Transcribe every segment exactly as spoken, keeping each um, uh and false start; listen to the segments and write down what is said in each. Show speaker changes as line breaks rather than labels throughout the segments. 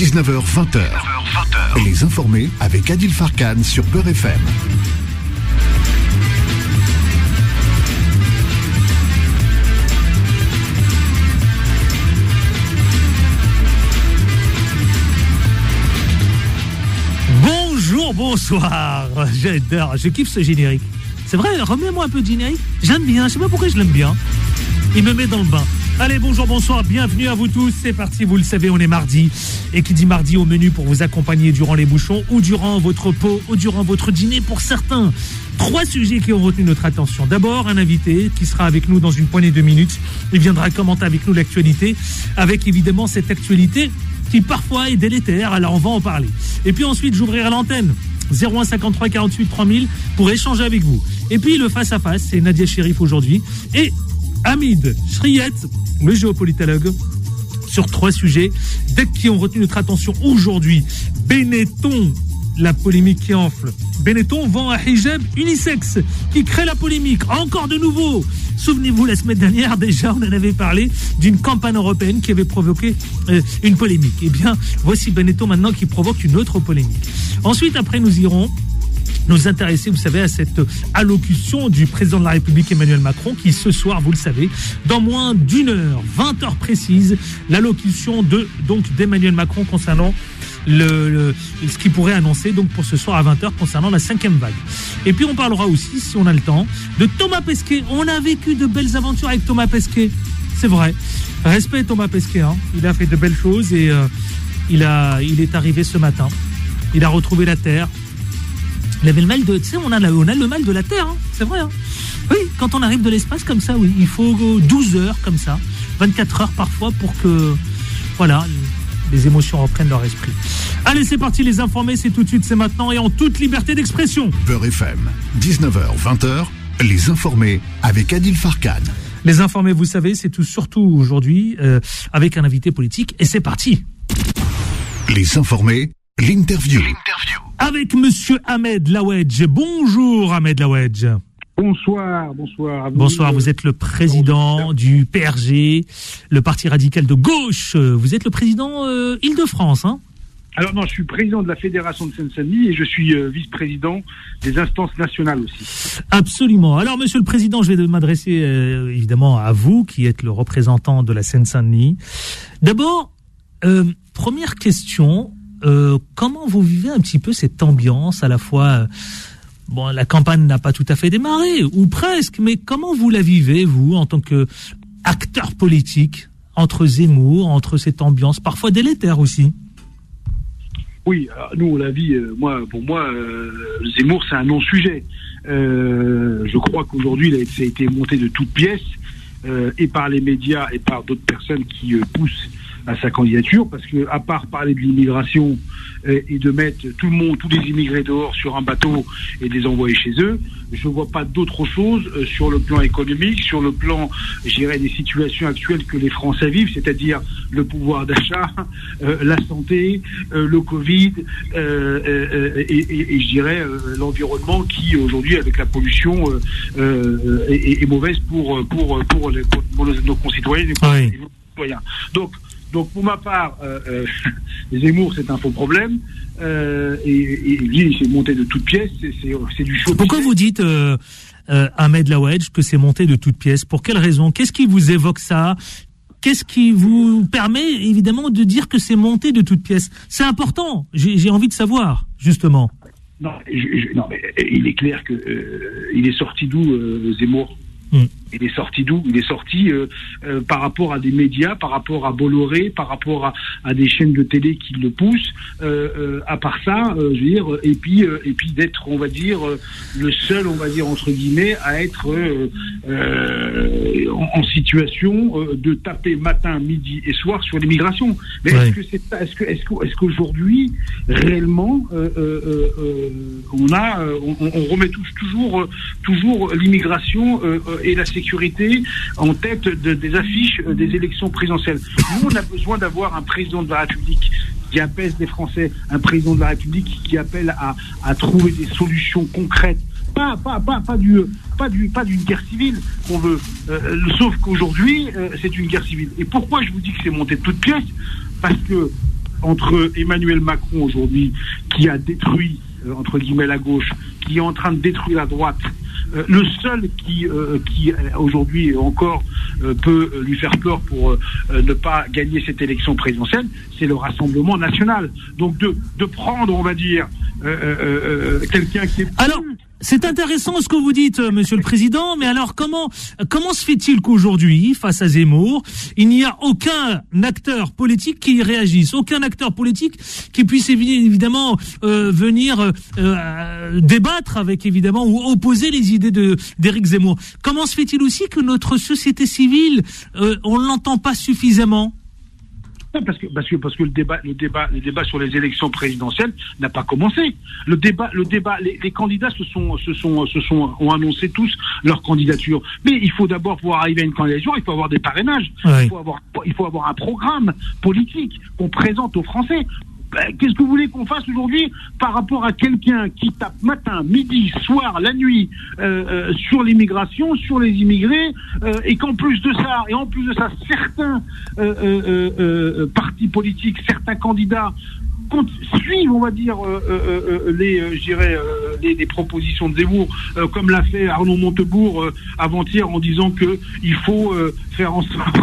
dix-neuf heures vingt. Les informés avec Adil Farkan sur Beurre F M.
Bonjour, bonsoir. J'adore, je kiffe ce générique. C'est vrai, remets-moi un peu de générique. J'aime bien, je sais pas pourquoi je l'aime bien. Il me met dans le bain. Allez, bonjour, bonsoir, bienvenue à vous tous. C'est parti, vous le savez, on est mardi. Et qui dit mardi au menu pour vous accompagner durant les bouchons ou durant votre pot ou durant votre dîner pour certains. Trois sujets qui ont retenu notre attention. D'abord, un invité qui sera avec nous dans une poignée de minutes. Il viendra commenter avec nous l'actualité, avec évidemment cette actualité qui parfois est délétère, alors on va en parler. Et puis ensuite, j'ouvrirai l'antenne zéro un cinquante-trois quarante-huit trois mille pour échanger avec vous. Et puis le face-à-face, c'est Nadia Chérif aujourd'hui et Hamid Shriyet, le géopolitologue, sur trois sujets qui ont retenu notre attention aujourd'hui. Benetton, la polémique qui enfle. Benetton vend un hijab unisexe qui crée la polémique. Encore de nouveau. Souvenez-vous, la semaine dernière, déjà, on en avait parlé d'une campagne européenne qui avait provoqué euh, une polémique. Eh bien, voici Benetton maintenant qui provoque une autre polémique. Ensuite, après, nous irons nous intéresser, vous savez, à cette allocution du président de la République Emmanuel Macron qui, ce soir, vous le savez, dans moins d'une heure, vingt heures précises, l'allocution de, donc, d'Emmanuel Macron concernant Le, le, ce qu'il pourrait annoncer donc pour ce soir à vingt heures concernant la cinquième vague. Et puis on parlera aussi, si on a le temps, de Thomas Pesquet. On a vécu de belles aventures avec Thomas Pesquet, c'est vrai. Respect Thomas Pesquet, hein. Il a fait de belles choses et euh, il, a, il est arrivé ce matin. Il a retrouvé la terre. Il avait le mal de... Tu sais, on a, on a le mal de la terre, hein. C'est vrai. Hein. Oui, quand on arrive de l'espace comme ça, oui, il faut douze heures comme ça, vingt-quatre heures parfois pour que... Voilà... les émotions reprennent leur esprit. Allez, c'est parti, les informés, c'est tout de suite, c'est maintenant et en toute liberté d'expression.
Beurre F M, dix-neuf heures vingt, les informés avec Adil Farkan.
Les informés, vous savez, c'est tout, surtout aujourd'hui euh, avec un invité politique et c'est parti.
Les informés, l'interview.
L'interview. Avec monsieur Ahmed Lawedge. Bonjour Ahmed Lawedge.
Bonsoir, bonsoir. Vous,
bonsoir, vous êtes le président bonsoir. du P R G, le parti radical de gauche. Vous êtes le président euh, Île-de-France, hein ?
Alors non, je suis président de la Fédération de Seine-Saint-Denis et je suis euh, vice-président des instances nationales aussi.
Absolument. Alors, monsieur le président, je vais m'adresser euh, évidemment à vous, qui êtes le représentant de la Seine-Saint-Denis. D'abord, euh, première question, euh, comment vous vivez un petit peu cette ambiance à la fois... Euh, Bon, la campagne n'a pas tout à fait démarré, ou presque, mais comment vous la vivez, vous, en tant qu'acteur politique, entre Zemmour, entre cette ambiance, parfois délétère aussi ?
Oui, alors nous, on la vit, euh, moi, pour moi, euh, Zemmour, c'est un non-sujet. Euh, je crois qu'aujourd'hui, il a, ça a été monté de toutes pièces, euh, et par les médias, et par d'autres personnes qui euh, poussent à sa candidature, parce que à part parler de l'immigration euh, et de mettre tout le monde, tous les immigrés dehors sur un bateau et de les envoyer chez eux, je vois pas d'autre chose euh, sur le plan économique, sur le plan, je dirais, des situations actuelles que les Français vivent, c'est-à-dire le pouvoir d'achat, euh, la santé, euh, le Covid, euh, euh, et, et, et je dirais euh, l'environnement qui aujourd'hui, avec la pollution, euh, euh, est, est mauvaise pour pour pour, les, pour, pour nos concitoyens. Les
oui.
concitoyens. Donc Donc pour ma part, euh, euh, Zemmour c'est un faux problème euh, et, et lui c'est monté de toutes pièces, c'est, c'est, c'est du show.
Pourquoi vous dites euh, euh, Ahmed Lawedge que c'est monté de toutes pièces ? Pour quelle raison ? Qu'est-ce qui vous évoque ça ? Qu'est-ce qui vous permet évidemment de dire que c'est monté de toutes pièces ? C'est important. J'ai, j'ai envie de savoir justement.
Non, je, je, non mais il est clair que euh, il est sorti d'où euh, Zemmour ? Mmh. Il est sorti d'où ? Il est sorti euh, euh, par rapport à des médias, par rapport à Bolloré, par rapport à, à des chaînes de télé qui le poussent. Euh, euh, à part ça, euh, je veux dire, et puis euh, et puis d'être, on va dire, euh, le seul, on va dire entre guillemets, à être euh, euh, en, en situation euh, de taper matin, midi et soir sur l'immigration. Mais ouais. est-ce que c'est ça ? Est-ce que est-ce que est-ce qu'aujourd'hui réellement euh, euh, euh, on a, euh, on, on remet toujours toujours l'immigration euh, et la sécurité en tête de, des affiches euh, des élections présidentielles. Nous, on a besoin d'avoir un président de la République qui apaise les Français, un président de la République qui appelle à, à trouver des solutions concrètes. Pas, pas, pas, pas, du, pas, du, pas d'une guerre civile qu'on veut. Euh, sauf qu'aujourd'hui, euh, c'est une guerre civile. Et pourquoi je vous dis que c'est monté de toutes pièces ? Parce que entre Emmanuel Macron aujourd'hui, qui a détruit, euh, entre guillemets, la gauche, qui est en train de détruire la droite, euh, le seul qui, euh, qui euh, aujourd'hui encore euh, peut lui faire peur pour euh, ne pas gagner cette élection présidentielle, c'est le Rassemblement national. Donc de, de prendre, on va dire, euh, euh, euh, quelqu'un qui est...
Alors, c'est intéressant ce que vous dites, Monsieur le Président, mais alors comment comment se fait-il qu'aujourd'hui, face à Zemmour, il n'y a aucun acteur politique qui réagisse, aucun acteur politique qui puisse évidemment euh, venir euh, débattre avec, évidemment, ou opposer les idées de d'Éric Zemmour. Comment se fait-il aussi que notre société civile, euh, on l'entend pas suffisamment ?
Parce que, parce que, parce que le débat, le débat, le débat sur les élections présidentielles n'a pas commencé. Le débat, le débat, les, les candidats se sont, se sont, se sont, ont annoncé tous leur candidature. Mais il faut d'abord pouvoir arriver à une candidature, il faut avoir des parrainages,
ouais.
il faut avoir, il faut avoir un programme politique qu'on présente aux Français. Qu'est-ce que vous voulez qu'on fasse aujourd'hui par rapport à quelqu'un qui tape matin, midi, soir, la nuit euh, euh, sur l'immigration, sur les immigrés, euh, et qu'en plus de ça, et en plus de ça, certains euh, euh, euh, partis politiques, certains candidats suivent, on va dire, euh, euh, les, euh, je dirais, euh, les, les propositions de Zemmour, euh, comme l'a fait Arnaud Montebourg euh, avant-hier en disant que il faut euh, faire en sorte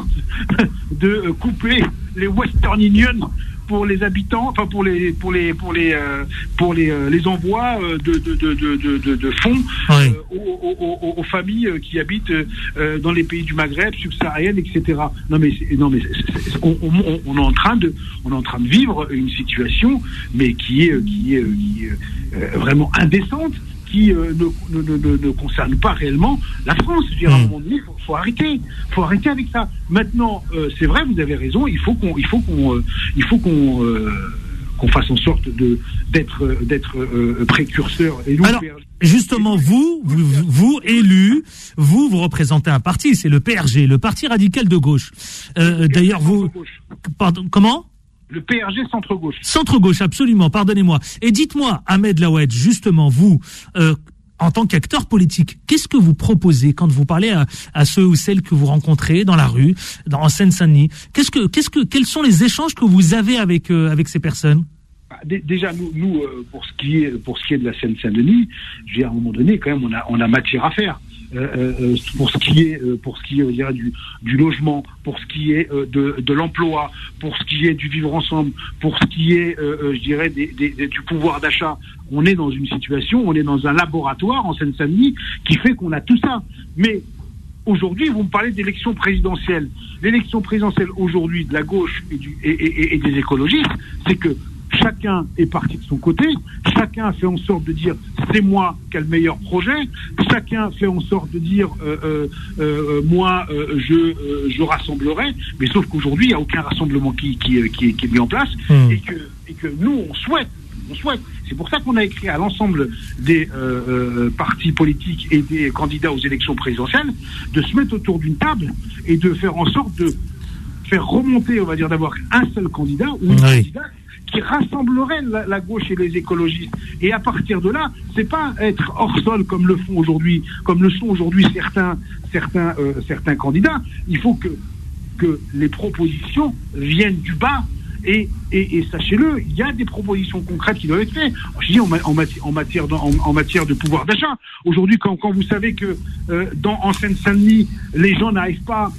de euh, couper les Western Union pour les habitants, enfin pour les pour les pour les euh, pour les euh, les envois euh, de, de de de de de fonds
oui.
euh, aux, aux, aux, aux familles euh, qui habitent euh, dans les pays du Maghreb subsaharienne, et cetera. Non mais c'est, non mais c'est, c'est, on, on, on est en train de on est en train de vivre une situation mais qui est qui est, qui est euh, vraiment indécente, qui euh, ne, ne, ne, ne concerne pas réellement la France. Je veux dire, à un moment donné, il faut, faut arrêter. Il faut arrêter avec ça. Maintenant, euh, c'est vrai, vous avez raison, il faut qu'on, il faut qu'on, euh, il faut qu'on, euh, qu'on fasse en sorte de, d'être, d'être euh, précurseur. Et nous,
alors, justement, vous, vous, vous, élus, vous, vous représentez un parti, c'est le P R G, le Parti radical de gauche. Euh, d'ailleurs, vous... Pardon, comment ?
Le P R G centre-gauche.
Centre-gauche, absolument, pardonnez-moi. Et dites-moi, Ahmed Laouedj, justement, vous, euh, en tant qu'acteur politique, qu'est-ce que vous proposez quand vous parlez à, à ceux ou celles que vous rencontrez dans la rue, dans, en Seine-Saint-Denis ? Qu'est-ce que, qu'est-ce que, quels sont les échanges que vous avez avec, euh, avec ces personnes ?
Déjà, nous, nous euh, pour ce qui est, pour ce qui est de la Seine-Saint-Denis, je veux dire, à un moment donné, quand même, on a, on a matière à faire. Euh, euh, pour ce qui est euh, pour ce qui est je dirais, du, du logement, pour ce qui est euh, de, de l'emploi, pour ce qui est du vivre ensemble, pour ce qui est euh, euh, je dirais des, des, des, du pouvoir d'achat, on est dans une situation, on est dans un laboratoire en Seine-Saint-Denis qui fait qu'on a tout ça. Mais aujourd'hui, vous me parlez d'élection présidentielle. L'élection présidentielle aujourd'hui de la gauche et, du, et, et, et des écologistes, c'est que chacun est parti de son côté, chacun fait en sorte de dire c'est moi qui ai le meilleur projet, chacun fait en sorte de dire euh, euh, euh, moi euh, je euh, je rassemblerai, mais sauf qu'aujourd'hui il n'y a aucun rassemblement qui qui, qui, qui est mis en place mmh. et que et que nous on souhaite on souhaite. C'est pour ça qu'on a écrit à l'ensemble des euh, euh, partis politiques et des candidats aux élections présidentielles de se mettre autour d'une table et de faire en sorte de faire remonter, on va dire, d'avoir un seul candidat ou une
oui.
candidate qui rassemblerait la, la gauche et les écologistes. Et à partir de là, c'est pas être hors sol comme le font aujourd'hui, comme le sont aujourd'hui certains, certains, euh, certains candidats. Il faut que que les propositions viennent du bas. Et, et, et sachez-le, il y a des propositions concrètes qui doivent être faites. Je dis en, en, matière, en, matière, de, en, en matière de pouvoir d'achat. Aujourd'hui, quand, quand vous savez que euh, dans, en Seine-Saint-Denis, les gens n'arrivent pas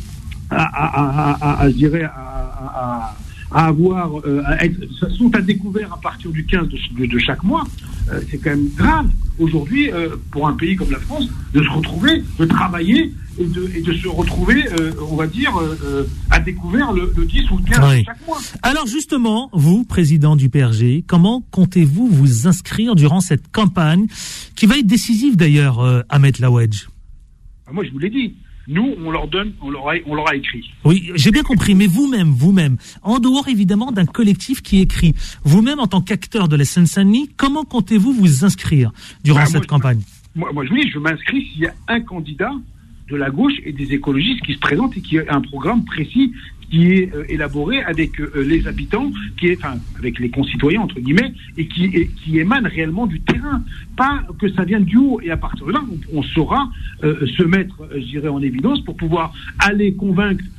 à, à, à, à, à je dirais, à, à, à avoir, euh, à être, sont à découvert à partir du quinze de, de, de chaque mois, euh, c'est quand même grave aujourd'hui euh, pour un pays comme la France de se retrouver, de travailler et de, et de se retrouver, euh, on va dire, euh, à découvert le, le dix ou le quinze
oui.
de chaque mois.
Alors justement, vous, président du P R G, comment comptez-vous vous inscrire durant cette campagne qui va être décisive d'ailleurs, euh, Ahmed Laouedj ?
Moi, je vous l'ai dit. Nous, on leur donne, on leur a, on leur a écrit.
Oui, j'ai bien compris, mais vous-même, vous-même, en dehors évidemment d'un collectif qui écrit, vous-même en tant qu'acteur de la Seine-Saint-Denis, comment comptez-vous vous inscrire durant bah, cette
moi,
campagne ?
Moi, moi, je vous dis, je m'inscris s'il y a un candidat de la gauche et des écologistes qui se présentent et qui a un programme précis qui est euh, élaboré avec euh, les habitants, qui est, enfin, avec les concitoyens entre guillemets, et qui, et, qui émane réellement du terrain, pas que ça vienne du haut. Et à partir de là, on, on saura euh, se mettre, euh, je dirais, en évidence pour pouvoir aller convaincre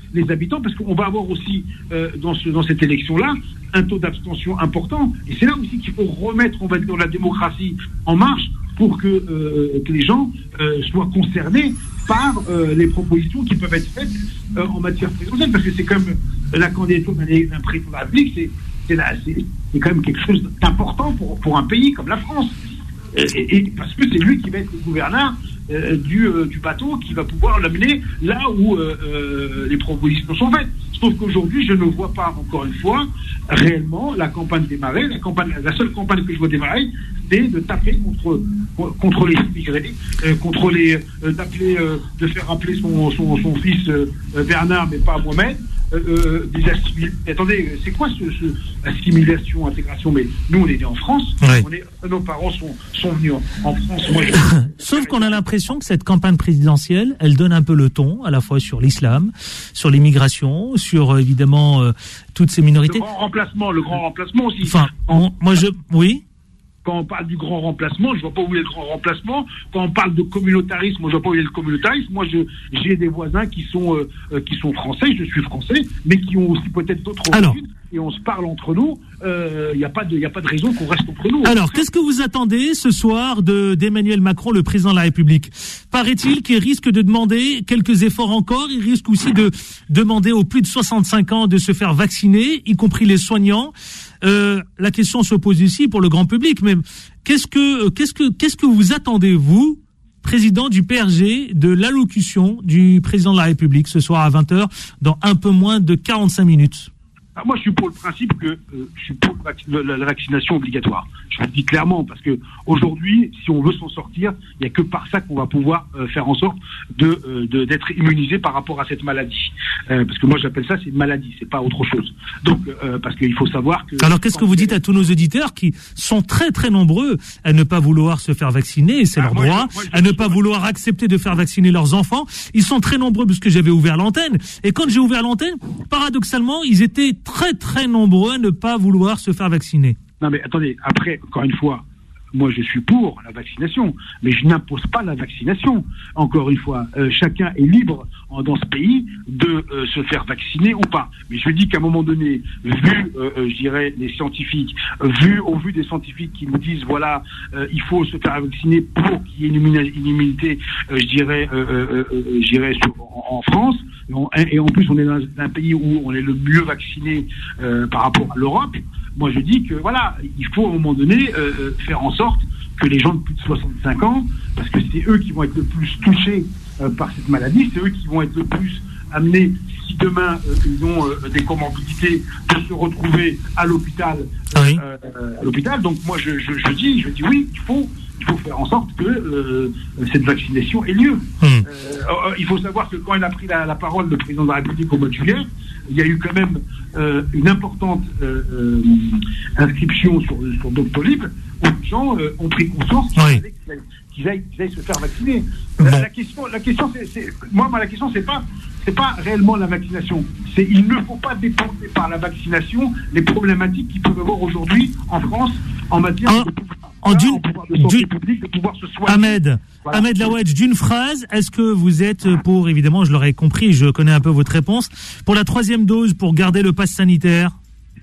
les habitants, parce qu'on va avoir aussi euh, dans, ce, dans cette élection-là un taux d'abstention important. Et c'est là aussi qu'il faut remettre, on va dire, la démocratie en marche pour que, euh, que les gens euh, soient concernés par euh, les propositions qui peuvent être faites euh, en matière présidentielle, parce que c'est comme la candidature d'un, d'un président de la République, c'est, c'est, là, c'est, c'est quand même quelque chose d'important pour, pour un pays comme la France. Et, et, et parce que c'est lui qui va être le gouverneur euh, du, euh, du bateau, qui va pouvoir l'amener là où euh, euh, les propositions sont faites. Sauf qu'aujourd'hui, je ne vois pas, encore une fois, réellement la campagne démarrer. La, campagne, la seule campagne que je vois démarrer, c'est de taper contre, contre les immigrés, euh, contre les, euh, d'appeler, euh, de faire rappeler son, son, son fils euh, Bernard, mais pas Mohamed. Euh, euh, des assimil... Attendez, c'est quoi ce, ce assimilation, intégration? Mais nous, on est nés en France, ouais. on est, nos parents sont, sont venus en, en France. Moi, je...
Sauf qu'on a l'impression que cette campagne présidentielle, elle donne un peu le ton, à la fois sur l'islam, sur l'immigration, sur évidemment euh, toutes ces minorités.
Le grand remplacement, le grand remplacement aussi.
Enfin, on, moi je, oui.
Quand on parle du grand remplacement, je vois pas où est le grand remplacement. Quand on parle de communautarisme, moi je vois pas où est le communautarisme. Moi, je, j'ai des voisins qui sont euh, qui sont français, je suis français, mais qui ont aussi peut-être d'autres origines. Et on se parle entre nous. Il euh, n'y a pas de, il y a pas de raison qu'on reste entre nous.
Alors, qu'est-ce que vous attendez ce soir de d'Emmanuel Macron, le président de la République? Paraît-il qu'il risque de demander quelques efforts encore. Il risque aussi de demander aux plus de soixante-cinq ans de se faire vacciner, y compris les soignants. Euh, la question se pose ici pour le grand public, mais qu'est-ce que, qu'est-ce que, qu'est-ce que vous attendez, vous, président du P R G, de l'allocution du président de la République ce soir à vingt heures, dans un peu moins de quarante-cinq minutes?
Ah, moi, je suis pour le principe que euh, je suis pour le, la, la vaccination obligatoire. Je le dis clairement, parce que aujourd'hui, si on veut s'en sortir, il n'y a que par ça qu'on va pouvoir euh, faire en sorte de, euh, de d'être immunisé par rapport à cette maladie. Euh, parce que moi, j'appelle ça, c'est une maladie, c'est pas autre chose. Donc, euh, parce qu'il faut savoir que...
Alors, qu'est-ce que vous dites à tous nos auditeurs qui sont très très nombreux à ne pas vouloir se faire vacciner, et c'est ah, leur moi, droit, je, moi, je, à ne pas je... vouloir accepter de faire vacciner leurs enfants? Ils sont très nombreux parce que j'avais ouvert l'antenne. Et quand j'ai ouvert l'antenne, paradoxalement, ils étaient très très nombreux à ne pas vouloir se faire vacciner.
Non mais attendez, après, encore une fois, moi je suis pour la vaccination, mais je n'impose pas la vaccination. Encore une fois, euh, chacun est libre en, dans ce pays de euh, se faire vacciner ou pas. Mais je dis qu'à un moment donné, vu, euh, euh, je dirais, les scientifiques, euh, vu au vu des scientifiques qui nous disent, voilà, euh, il faut se faire vacciner pour qu'il y ait une, immuni- une immunité, euh, je dirais, euh, euh, euh, je dirais sur, en, en France, et, on, et en plus on est dans un pays où on est le mieux vacciné euh, par rapport à l'Europe. Moi, je dis que, voilà, il faut à un moment donné euh, faire en sorte que les gens de plus de soixante-cinq ans, parce que c'est eux qui vont être le plus touchés euh, par cette maladie, c'est eux qui vont être le plus amenés, si demain euh, ils ont euh, des comorbidités, de se retrouver à l'hôpital.
Ah oui.
euh, à l'hôpital. Donc moi, je, je, je dis, je dis oui, il faut, il faut faire en sorte que euh, cette vaccination ait lieu. Mmh. Euh, il faut savoir que quand il a pris la, la parole, le président de la République au mois de juillet, il y a eu quand même euh, une importante euh, euh, inscription sur, sur Doctolib où les gens euh, ont pris conscience qu'il
oui.
fallait qu'ils aillent, qu'ils aillent se faire vacciner. Bon. La, la question, la question, c'est, c'est moi, moi, la question, c'est pas, c'est pas réellement la vaccination. C'est il ne faut pas déporter par la vaccination les problématiques qu'il peut y avoir aujourd'hui en France en matière
ah.
de
En d'une,
de santé publique, de pouvoir se soigner.
Ahmed, voilà. Ahmed Laouedj, d'une phrase, est-ce que vous êtes pour, évidemment, je l'aurais compris, je connais un peu votre réponse, pour la troisième dose, pour garder le pass sanitaire?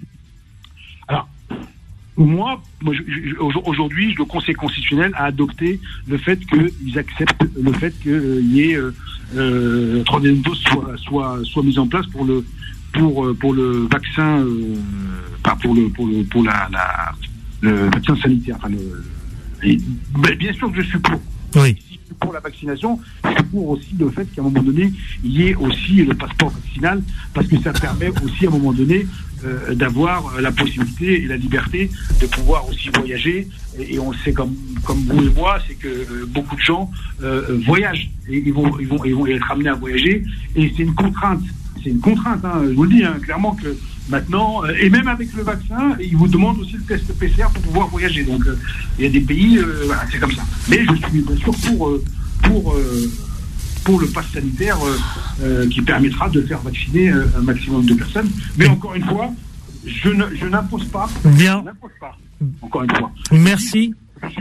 Alors,
moi, moi je, je, aujourd'hui, le Conseil constitutionnel a adopté le fait qu'ils acceptent le fait qu'il euh, y ait euh, euh, troisième dose soit, soit, soit mise en place pour le, pour, pour le vaccin, euh, pas pour le, pour le, pour la, la le vaccin sanitaire. Enfin, le, et, bien sûr que je suis pour.
Oui.
Pour la vaccination, je suis pour aussi le fait qu'à un moment donné, il y ait aussi le passeport vaccinal, parce que ça permet aussi à un moment donné euh, d'avoir la possibilité et la liberté de pouvoir aussi voyager. Et, et on le sait comme, comme vous et moi, c'est que euh, beaucoup de gens euh, voyagent et ils vont, ils, vont, ils vont être amenés à voyager. Et c'est une contrainte. C'est une contrainte, hein, je vous le dis, hein, clairement que maintenant, euh, et même avec le vaccin, ils vous demandent aussi le test P C R pour pouvoir voyager. Donc, euh, il y a des pays, euh, voilà, c'est comme ça. Mais je suis bien sûr pour, euh, pour, euh, pour le pass sanitaire euh, euh, qui permettra de faire vacciner euh, un maximum de personnes. Mais encore une fois, je, ne, je n'impose pas.
Bien.
Je n'impose pas. Encore une fois.
Merci.
Je suis pour.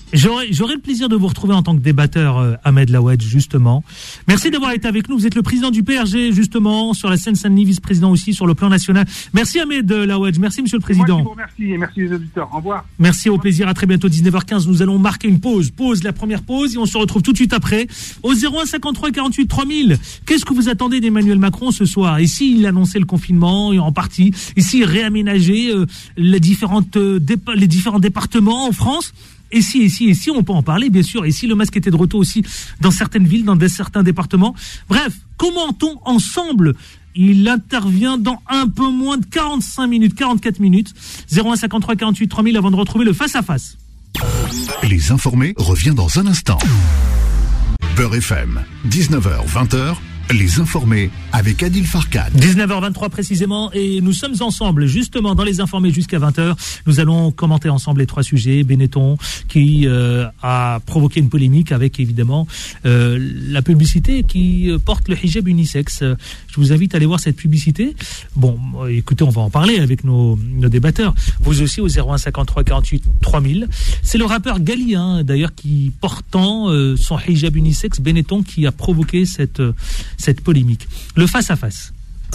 J'aurais, j'aurais le plaisir de vous retrouver en tant que débatteur, euh, Ahmed Lawedge, justement. Merci d'avoir été avec nous. Vous êtes le président du P R G, justement, sur la Seine-Saint-Denis, vice-président aussi sur le plan national. Merci Ahmed Lawedge. Merci Monsieur le Président.
Moi, merci et merci les auditeurs. Au revoir.
Merci, au plaisir. À très bientôt, dix-neuf heures quinze. Nous allons marquer une pause. Pause, la première pause, et on se retrouve tout de suite après au zéro un cinquante-trois quarante-huit trois mille. Qu'est-ce que vous attendez d'Emmanuel Macron ce soir? Ici, il annonçait le confinement, en partie. Ici, réaménager euh, les différentes euh, dépa- les différents départements en France. Et si, et si, et si, on peut en parler, bien sûr. Et si le masque était de retour aussi dans certaines villes, dans des, certains départements. Bref, commentons ensemble. Il intervient dans un peu moins de quarante-cinq minutes, quarante-quatre minutes. zéro un cinquante-trois quarante-huit trois mille avant de retrouver le face-à-face.
Les informés revient dans un instant. Beurre F M, dix-neuf heures vingt. Les informés avec Adil Farkan.
dix-neuf heures vingt-trois précisément, et nous sommes ensemble justement dans les informés jusqu'à vingt heures. Nous allons commenter ensemble les trois sujets. Benetton qui euh, a provoqué une polémique avec évidemment euh, la publicité qui porte le hijab unisexe. Je vous invite à aller voir cette publicité. Bon, écoutez, on va en parler avec nos, nos débatteurs. Vous aussi au zéro un cinquante-trois quarante-huit trois mille. C'est le rappeur Gali, hein, d'ailleurs, qui portant euh, son hijab unisexe, Benetton, qui a provoqué cette cette polémique. Le face-à-face.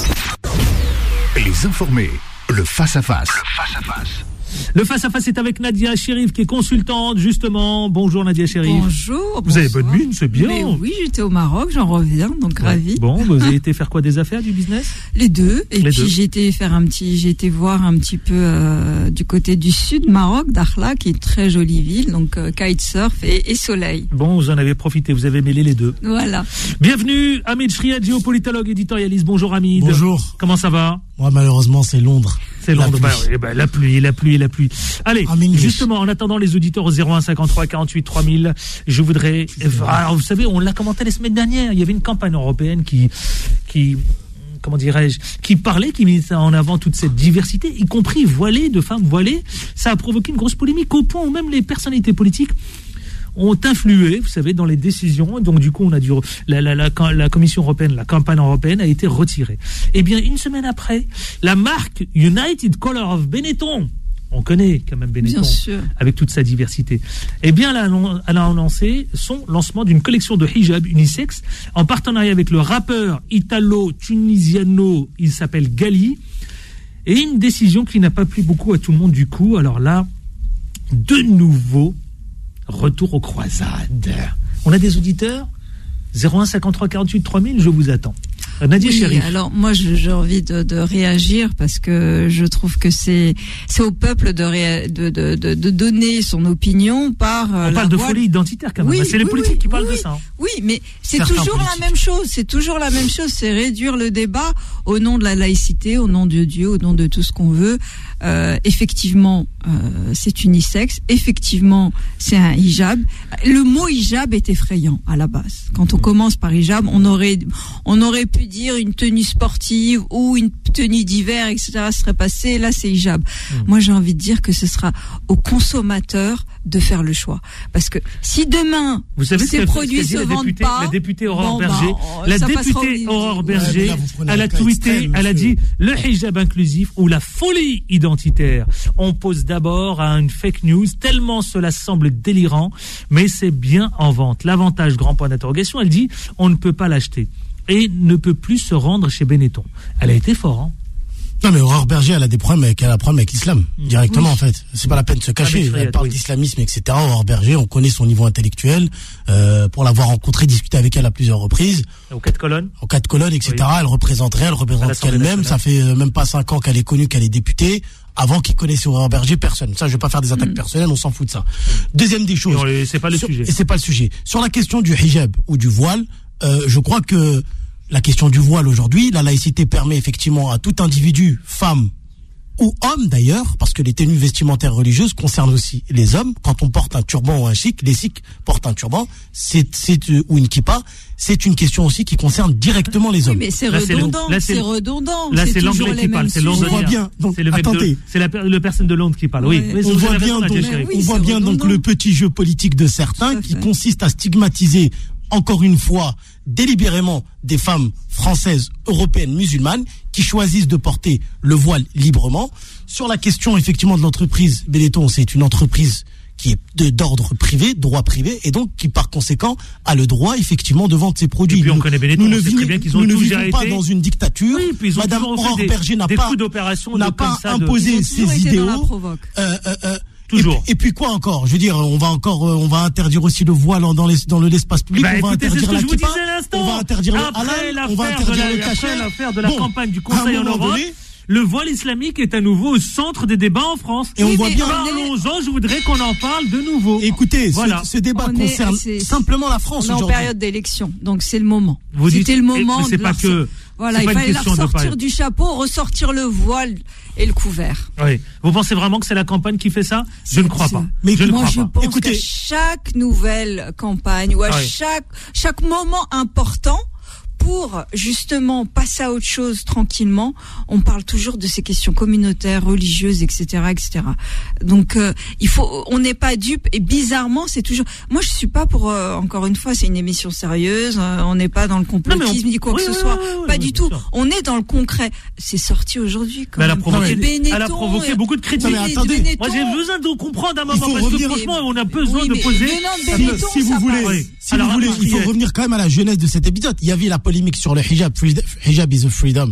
Les informés, le face-à-face.
Le face-à-face.
Le face-à-face est avec Nadia Chérif, qui est consultante, justement. Bonjour Nadia Chérif.
Bonjour.
Vous avez bonne mine, c'est bien.
Mais oui, j'étais au Maroc, j'en reviens, donc
ouais.
ravi.
Bon, vous avez été faire quoi, des affaires, du business?
Les deux. Et
Les
puis
deux.
j'ai été faire un petit, j'ai été voir un petit peu euh, du côté du sud Maroc, Dakhla, qui est une très jolie ville, donc euh, kitesurf et, et soleil.
Bon, vous en avez profité, vous avez mêlé les deux.
Voilà.
Bienvenue, Hamid Chriad, géopolitologue, éditorialiste. Bonjour Hamid.
Bonjour.
Comment ça va?
Moi, malheureusement, c'est Londres.
C'est Londres.
La
bah,
pluie.
eh ben, la pluie, la pluie, la pluie. Allez,
I'm English.
justement, en attendant les auditeurs au zéro un cinquante-trois quarante-huit trois mille, je voudrais. Alors, vous savez, on l'a commenté la semaine dernière. Il y avait une campagne européenne qui, qui, comment dirais-je, qui parlait, qui mettait en avant toute cette diversité, y compris voilées, de femmes voilées. Ça a provoqué une grosse polémique au point où même les personnalités politiques ont influé, vous savez, dans les décisions. Donc du coup, on a dû la, la, la, la Commission européenne, la campagne européenne a été retirée. Et bien, une semaine après, la marque United Color of Benetton, on connaît quand même Benetton,
Bien sûr.
avec toute sa diversité, eh bien, elle a, elle a annoncé son lancement d'une collection de hijab unisexe en partenariat avec le rappeur italo-tunisiano, il s'appelle Gali, et une décision qui n'a pas plu beaucoup à tout le monde du coup. Alors là, de nouveau, retour aux croisades. On a des auditeurs? zéro un cinquante-trois quarante-huit trois mille, je vous attends. Nadia
Oui,
Chérif.
alors moi je- j'ai envie de, de réagir parce que je trouve que c'est c'est au peuple de, réa- de, de, de, de donner son opinion par euh,
On
la
parle de
voix-
folie identitaire quand même.
Oui,
c'est les
oui,
politiques
oui,
qui parlent
oui,
de ça. hein.
Oui, mais c'est
Certains
toujours
politiques.
la même chose. C'est toujours la même chose. C'est réduire le débat au nom de la laïcité, au nom de Dieu, au nom de tout ce qu'on veut. Euh, effectivement, euh, c'est unisexe. Effectivement, c'est un hijab. Le mot hijab est effrayant à la base. Quand on commence par hijab, on aurait, on aurait pu dire une tenue sportive ou une tenue d'hiver, et cetera serait passé. Là, c'est hijab.
Mmh.
Moi, j'ai envie de dire que ce sera aux consommateurs de faire le choix. Parce que si demain,
Vous savez ce
ces
qu'a-
produits
ce qu'a
se
dit la
vendent
députée,
pas,
la députée Aurore
bon, bah,
Berger,
on-
la
ça passera
députée
au-
Aurore
Ouais,
Berger,
mais là, vous prenez
elle
un
a
cas
tweeté,
extrême,
elle a
monsieur.
dit le hijab inclusif ou la folie identitaire. On pose d'abord à une fake news tellement cela semble délirant, mais c'est bien en vente. L'avantage, grand point d'interrogation, elle dit on ne peut pas l'acheter et ne peut plus se rendre chez Benetton. Elle a été fort, hein.
Non, mais Aurore Berger, elle a des problèmes avec, elle a un problème avec l'islam, directement, en fait. C'est pas la peine de se cacher.
Avec
Elle parle
oui.
d'islamisme, et cetera. Aurore Berger, on connaît son niveau intellectuel, euh, pour l'avoir rencontré, discuté avec elle à plusieurs reprises,
Aux quatre colonnes.
en quatre colonnes, et cetera.
Oui.
Elle représenterait, elle
À
représente
l'Assemblée
qu'elle-même.
nationale.
Ça fait euh, même pas cinq ans qu'elle est connue, qu'elle est députée. Avant qu'il connaisse Aurore Berger, personne. Ça, je vais pas faire des attaques personnelles, on s'en fout de ça. Deuxième des
Et
choses.
on les- c'est pas le
Sur-
sujet.
Et c'est pas le sujet. Sur la question du hijab ou du voile, euh, je crois que la question du voile aujourd'hui, la laïcité permet effectivement à tout individu, femme ou homme d'ailleurs, parce que les tenues vestimentaires religieuses concernent aussi les hommes. Quand on porte un turban ou un sikh, les sikhs portent un turban, c'est, c'est euh, ou une kippa, c'est une question aussi qui concerne directement les
Oui,
hommes.
mais c'est
Là, c'est le-
redondant.
là, c'est
C'est
le-
redondant.
Là, c'est
toujours
l'anglais
les
qui
mêmes
parle, c'est
sujets.
londonien.
On voit bien, donc,
c'est le mec de-
attendez.
c'est la, per- le personne de Londres qui parle. Oui,
Ouais.
oui,
On
vous
voit
avez
bien,
raison, Nadia
donc,
Chérif.
oui,
on voit
c'est
bien donc
redondant.
le petit jeu politique de certains
Tout à
qui
fait.
consiste à stigmatiser encore une fois délibérément des femmes françaises, européennes, musulmanes qui choisissent de porter le voile librement. Sur la question effectivement de l'entreprise Benetton, c'est une entreprise qui est de, d'ordre privé, droit privé, et donc qui par conséquent a le droit effectivement de vendre ses produits.
Et puis on nous, connaît Benetton, nous ne vivons, bien qu'ils ont
nous ne
vivons
pas dans une dictature.
Oui, puis ils ont
Madame Aurore
des,
Berger n'a
des
pas,
n'a
pas imposé
de...
ses idéaux. Euh, euh, euh,
Toujours.
Et, et puis quoi encore? Je veux dire, on va encore, euh, on va interdire aussi le voile dans, les, dans l'espace public.
Bah,
on va
écoutez,
interdire
c'est ce
la
que je vous
kippa,
disais à l'instant.
on va interdire
après
le halal, on va interdire le cachet.
Après l'affaire de la
bon,
campagne du Conseil en Europe, donné, le voile islamique est à nouveau au centre des débats en France.
Et oui, on voit bien.
Parlons-en, je voudrais qu'on en parle de nouveau.
Écoutez, voilà. ce, ce débat on concerne est, simplement la France aujourd'hui.
On est en période d'élection, donc c'est le moment.
Vous
C'était
dites,
le moment.
Mais c'est
de
pas que.
Voilà, il fallait la ressortir du chapeau, ressortir le voile et le couvert.
Oui. Vous pensez vraiment que c'est la campagne qui fait ça? Je ne crois pas.
Mais
je
moi,
ne crois
je
pas.
pense
Écoutez,
qu'à chaque nouvelle campagne ou à oui. chaque chaque moment important, pour justement passer à autre chose tranquillement, on parle toujours de ces questions communautaires, religieuses, et cetera, et cetera. Donc euh, il faut, on n'est pas dupe. Et bizarrement, c'est toujours. Moi, je suis pas pour. Euh, encore une fois, c'est une émission sérieuse. Euh, on n'est pas dans le complotisme ni quoi
oui,
que
oui,
ce soit.
Oui, oui,
pas
oui,
du tout. Sûr. On est dans le concret. C'est sorti aujourd'hui. Quand
elle,
même.
A provoqué,
Benetton,
elle a provoqué beaucoup de critiques.
Mais attendez,
moi j'ai besoin de comprendre un moment parce
revenir...
que franchement, on a besoin
oui,
de poser.
Benetton,
si vous voulez, oui. si
Alors,
vous voulez, il faut revenir quand même à la jeunesse de cet épisode. Il y avait la polémique sur le hijab. Hijab is a freedom,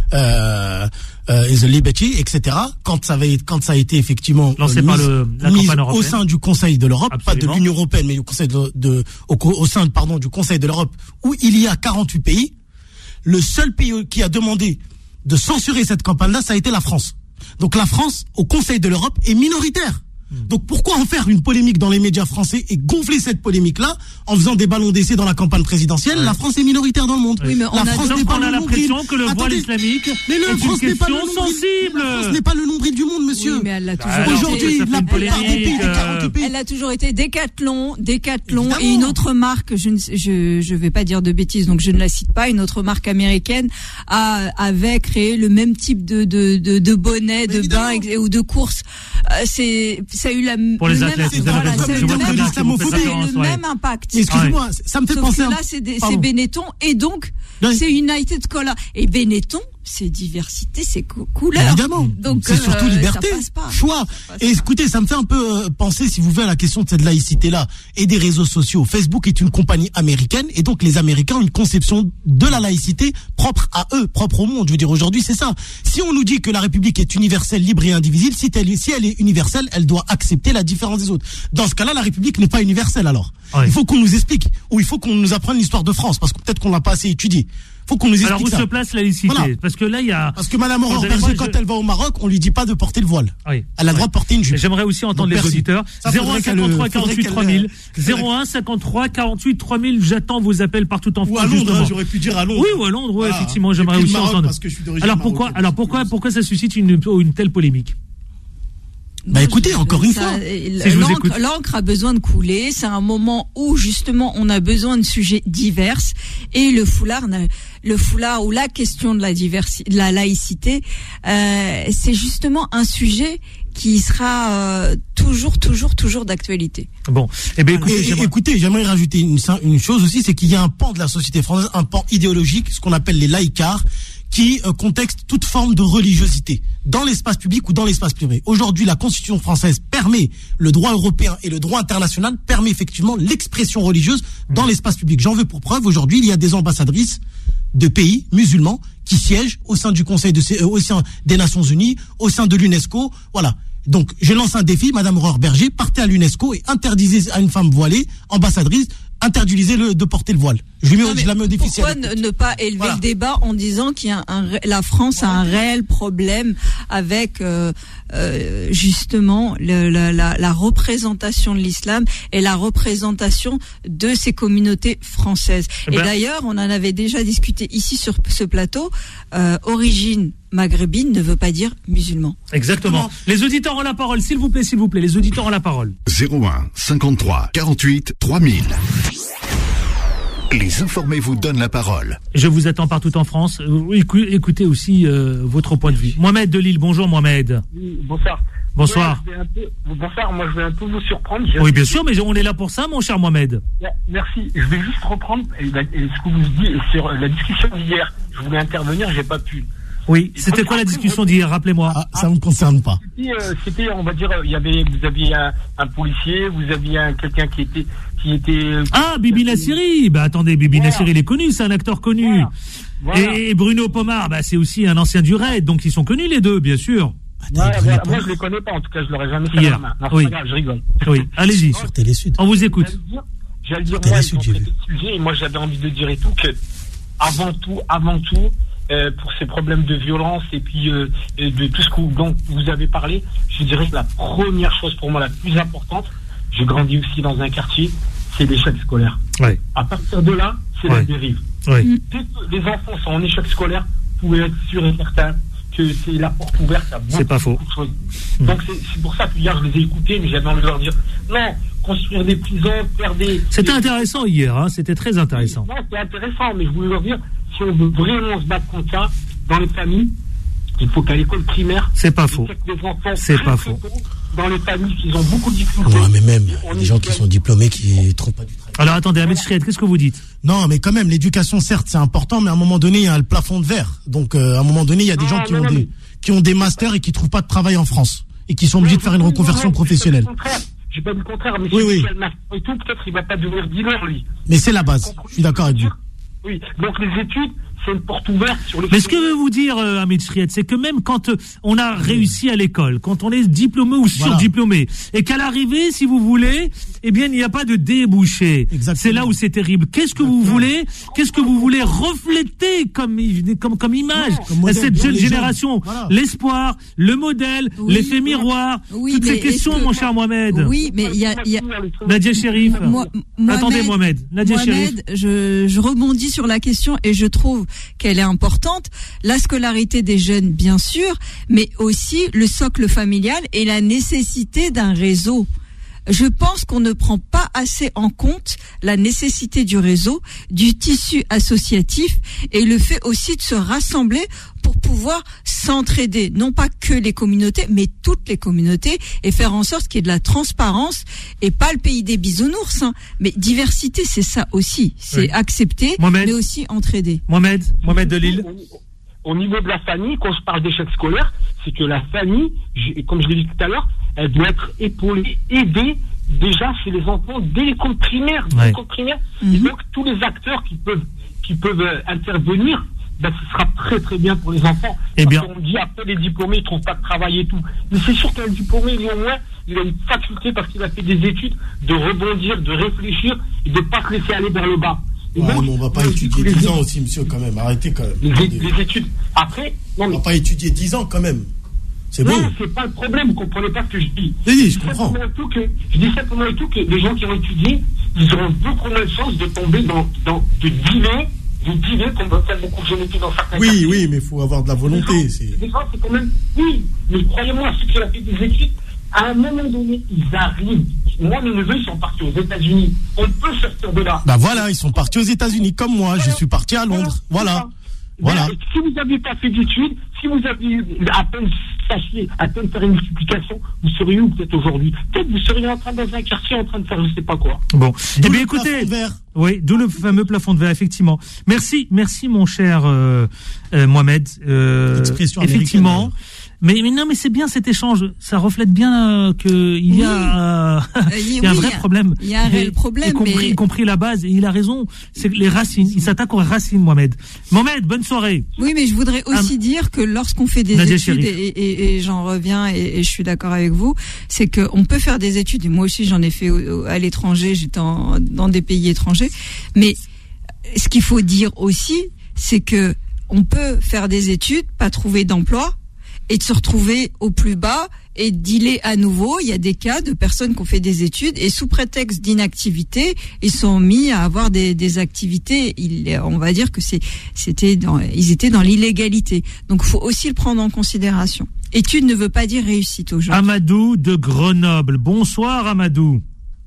euh, euh, is a liberty, et cetera. Quand ça avait, quand ça a été effectivement
lancé
euh,
par
mis,
le, la
mis
campagne
au sein du Conseil de l'Europe,
Absolument.
pas de l'Union européenne, mais au Conseil de, de au, au sein, pardon, du Conseil de l'Europe, où il y a quarante-huit pays. Le seul pays qui a demandé de censurer cette campagne-là, ça a été la France. Donc la France, au Conseil de l'Europe, est minoritaire. Donc pourquoi en faire une polémique dans les médias français et gonfler cette polémique-là en faisant des ballons d'essai dans la campagne présidentielle? Ouais. La France est minoritaire dans le monde.
Oui, mais on
la
a
France n'est pas
on a
le
l'impression que le voile
Attendez,
islamique
mais le
est
France
une
n'est pas
question
le nombril,
sensible.
La France n'est pas le nombril du monde, monsieur.
Oui, mais elle l'a toujours
Alors,
été.
Aujourd'hui, la plupart des pays, des quarante pays.
Elle a toujours été Décathlon, Décathlon et une autre marque, je ne je, je vais pas dire de bêtises, donc je ne la cite pas, une autre marque américaine a, avait créé le même type de, de, de, de bonnet, de bain ou de course. Euh, c'est, ça a eu la,
pour les athlètes,
même, voilà, ça a eu le même, le même impact.
Excusez-moi, ça me fait
Sauf
penser
que là, c'est, des, c'est Benetton et donc oui. c'est United Color. Et Benetton, c'est diversité, c'est cou- couleur.
Évidemment.
Donc
c'est euh, surtout liberté, choix. Et
pas.
Écoutez, ça me fait un peu euh, penser, si vous voulez, à la question de cette laïcité-là et des réseaux sociaux. Facebook est une compagnie américaine et donc les Américains ont une conception de la laïcité propre à eux, propre au monde. Je veux dire, aujourd'hui, c'est ça. Si on nous dit que la République est universelle, libre et indivisible, si elle, si elle est universelle, elle doit accepter la différence des autres. Dans ce cas-là, la République n'est pas universelle alors. Ouais. Il faut qu'on nous explique, ou il faut qu'on nous apprenne l'histoire de France, parce que peut-être qu'on l'a pas assez étudié. Faut qu'on nous explique.
Alors où
ça.
se place la laïcité? Voilà. Parce que là il y a.
Parce que Madame Aurore Berger, quand je... elle va au Maroc, on lui dit pas de porter le voile. Oui. Elle a le droit de porter une jupe.
J'aimerais aussi entendre Donc, les merci. auditeurs. zéro un cinquante-trois quarante-huit trois mille zéro un cinquante-trois quarante-huit trois mille. J'attends vos appels partout en France.
Ou à Londres, hein, j'aurais pu dire à Londres.
Oui, ou à Londres, oui, ah, effectivement, j'aimerais aussi
Maroc,
entendre.
Parce que je suis
alors pourquoi,
Maroc,
alors pourquoi, pourquoi ça suscite une, une telle polémique?
Bah non, écoutez, je, encore une
ça,
fois,
si
l'encre, l'encre a besoin de couler. C'est un moment où justement on a besoin de sujets divers et le foulard, le foulard ou la question de la diversité, de la laïcité, euh, c'est justement un sujet qui sera euh, toujours, toujours, toujours d'actualité.
Bon, eh bien, écoutez,
et,
j'aimerais...
écoutez, j'aimerais rajouter une, une chose aussi, c'est qu'il y a un pan de la société française, un pan idéologique, ce qu'on appelle les laïcards, qui euh, contexte toute forme de religiosité dans l'espace public ou dans l'espace privé. Aujourd'hui, la Constitution française permet, le droit européen et le droit international permet effectivement l'expression religieuse dans mmh. l'espace public. J'en veux pour preuve, aujourd'hui, il y a des ambassadrices de pays musulmans qui siègent au sein du Conseil de, euh, au sein des Nations Unies, au sein de l'UNESCO, voilà. Donc, je lance un défi, Madame Aurore Berger, partez à l'UNESCO et interdisez à une femme voilée, ambassadrice, interdisez-le de porter le voile. Je, non, je la mets au défi.
Pourquoi ne, ne pas élever voilà. le débat en disant qu'il y a un, la France a un réel problème avec euh, euh, justement le, la, la, la représentation de l'islam et la représentation de ces communautés françaises. Ben, et d'ailleurs, on en avait déjà discuté ici sur ce plateau. Euh, origine maghrébine ne veut pas dire musulman.
Exactement. Les auditeurs ont la parole, s'il vous plaît, s'il vous plaît. Les auditeurs ont la parole.
zéro un cinquante-trois quarante-huit trois mille. Les informés vous donnent la parole.
Je vous attends partout en France. Écoutez aussi euh, votre point de vue. Mohamed de Lille, bonjour Mohamed.
Oui, bonsoir.
Bonsoir.
Ouais, peu, bonsoir, moi je vais un peu vous surprendre.
J'ai oui, bien sûr, mais on est là pour ça, mon cher Mohamed.
Merci. Je vais juste reprendre et, et ce que vous dites sur la discussion d'hier. Je voulais intervenir, j'ai pas pu.
Oui, c'était quoi la discussion d'hier, rappelez-moi.
Ah, ça ne me concerne pas.
C'était, euh, c'était, on va dire, il y avait, vous aviez un, un policier, vous aviez un, quelqu'un qui était, qui était.
Ah, Bibi Nassiri. Bah attendez, Bibi voilà. Nassiri, il est connu, c'est un acteur connu. Voilà. Voilà. Et Bruno Pomar, bah c'est aussi un ancien du Raid, donc ils sont connus les deux, bien sûr.
Ouais, voilà, moi je les connais pas, en tout cas, je l'aurais jamais fait la main. Non,
oui.
Pas grave, je rigole.
Oui, allez-y.
Sur Télé Sud.
On vous écoute.
J'allais dire, moi, ils ont traité le sujet, et moi j'avais envie de dire et tout que, avant tout, avant tout, euh, pour ces problèmes de violence et puis euh, et de tout ce que vous, dont vous avez parlé, je dirais que la première chose pour moi, la plus importante, j'ai grandi aussi dans un quartier, c'est l'échec scolaire.
Ouais.
À partir de là, c'est ouais. la dérive.
Ouais.
Dès que les enfants sont en échec scolaire, vous pouvez être sûr et certain que c'est la porte ouverte à beaucoup,
c'est pas faux.
beaucoup de choses. Mmh. Donc c'est, c'est pour ça que hier je les ai écoutés, mais j'avais envie de leur dire non, construire des prisons, faire des...
C'était
des...
intéressant hier, hein, c'était très intéressant.
Non, c'est intéressant, mais je voulais leur dire, si on veut vraiment se battre contre ça, dans les familles, il faut qu'à l'école primaire...
C'est pas faux. C'est pas faux.
Dans les familles qui ont beaucoup de difficultés...
Ouais, mais même, il y a des gens qui sont diplômés qui ne trouvent pas du travail.
Alors attendez, Ahmed Chried, qu'est-ce que vous dites?
Non, mais quand même, l'éducation, certes, c'est important, mais à un moment donné, il y a le plafond de verre. Donc, euh, à un moment donné, il y a des non, gens qui ont, des, qui ont des masters et qui ne trouvent pas de travail en France. Et qui sont obligés de faire une reconversion professionnelle.
J'ai pas dit le contraire, mais
oui,
si
oui.
il a le master et tout, peut-être il va pas devenir dealer, lui.
Mais c'est la base, je suis d'accord avec vous.
Oui, donc les études, c'est une porte ouverte sur le...
Mais ce que je veux vous dire, euh, Ahmed Chried, c'est que même quand euh, on a réussi à l'école, quand on est diplômé ou voilà. surdiplômé, et qu'à l'arrivée, si vous voulez, eh bien, il n'y a pas de débouché. Exactement. C'est là où c'est terrible. Qu'est-ce que Exactement. vous voulez Qu'est-ce que vous voulez refléter comme, comme, comme image non, à cette jeune génération voilà. L'espoir, le modèle, oui, l'effet miroir, oui, toutes ces questions, que... mon cher Mohamed.
Oui, mais il y a... Y a...
Nadia Chérif.
Moi,
Attendez, Mohamed. Nadia Chérif.
Je, je rebondis sur la question et je trouve qu'elle est importante, la scolarité des jeunes bien sûr, mais aussi le socle familial et la nécessité d'un réseau. Je pense qu'on ne prend pas assez en compte la nécessité du réseau, du tissu associatif et le fait aussi de se rassembler pour pouvoir s'entraider, non pas que les communautés, mais toutes les communautés, et faire en sorte qu'il y ait de la transparence et pas le pays des bisounours, hein. Mais diversité, c'est ça aussi, c'est oui. accepter, Mohamed, mais aussi entraider.
Mohamed, Mohamed de Lille.
Au niveau de la famille, quand je parle d'échec scolaire, c'est que la famille, comme je l'ai dit tout à l'heure, elle doit être épaulée, aidée déjà chez les enfants dès l'école primaire, dès ouais. l'école primaire. Mm-hmm. Et donc tous les acteurs qui peuvent qui peuvent euh, intervenir, ben ce sera très très bien pour les enfants.
Eh bien.
On dit après les diplômés ils trouvent pas de travail et tout, mais c'est sûr qu'un diplômé lui au moins il a une faculté parce qu'il a fait des études de rebondir, de réfléchir et de pas se laisser aller vers le bas.
Ouais, donc, mais on va pas étudier dix ans aussi, monsieur, quand même. Arrêtez quand même.
Les, les études. Après, non, mais...
on va pas étudier dix ans quand même. C'est
non,
bon.
c'est pas le problème. Vous comprenez pas ce que je dis.
Oui, oui, je comprends.
Tout que, je dis simplement et tout que les gens qui ont étudié, ils auront beaucoup moins de chances de tomber dans, dans de dealer, de dealer comme va faire beaucoup de jeunes études dans certains
Oui,
quartiers.
oui, mais il faut avoir de la volonté.
Les gens, c'est... Les gens, c'est quand même. Oui, mais croyez-moi, ceux qui ont fait des études, à un moment donné, ils arrivent. Moi, mes neveux, ils sont partis aux États-Unis. On peut sortir de là.
Bah voilà, ils sont partis aux États-Unis comme moi. Voilà. Je suis parti à Londres. Voilà. Voilà.
Ben, si vous n'aviez pas fait d'études, si vous aviez à peine sachiez, à peine faire une explication, vous seriez où peut-être aujourd'hui? Peut-être vous seriez en train dans un quartier en train de faire je sais pas quoi.
Bon. Eh bien, écoutez. Oui, d'où le fameux plafond de verre, effectivement. Merci, merci, mon cher euh, euh, Mohamed. Euh,
Expression
effectivement. Mais, mais non, mais c'est bien cet échange. Ça reflète bien euh, que il y a, euh, il y a oui, un vrai problème.
Il y a un réel problème,
y compris,
mais...
y compris la base. Et il a raison. C'est les racines. Il s'attaque aux racines, Mohamed. Mohamed, bonne soirée.
Oui, mais je voudrais aussi ah, dire que lorsqu'on fait des Nadia études, et, et, et j'en reviens, et, et je suis d'accord avec vous, c'est que on peut faire des études. Et moi aussi, j'en ai fait à l'étranger. J'étais en, dans des pays étrangers. Mais ce qu'il faut dire aussi, c'est que on peut faire des études, pas trouver d'emploi, et de se retrouver au plus bas et dealer à nouveau. Il y a des cas de personnes qui ont fait des études et sous prétexte d'inactivité, ils sont mis à avoir des, des activités. Il, on va dire que c'est, c'était dans, ils étaient dans l'illégalité. Donc, il faut aussi le prendre en considération. Étude ne veut pas dire réussite aujourd'hui.
Amadou de Grenoble. Bonsoir, Amadou.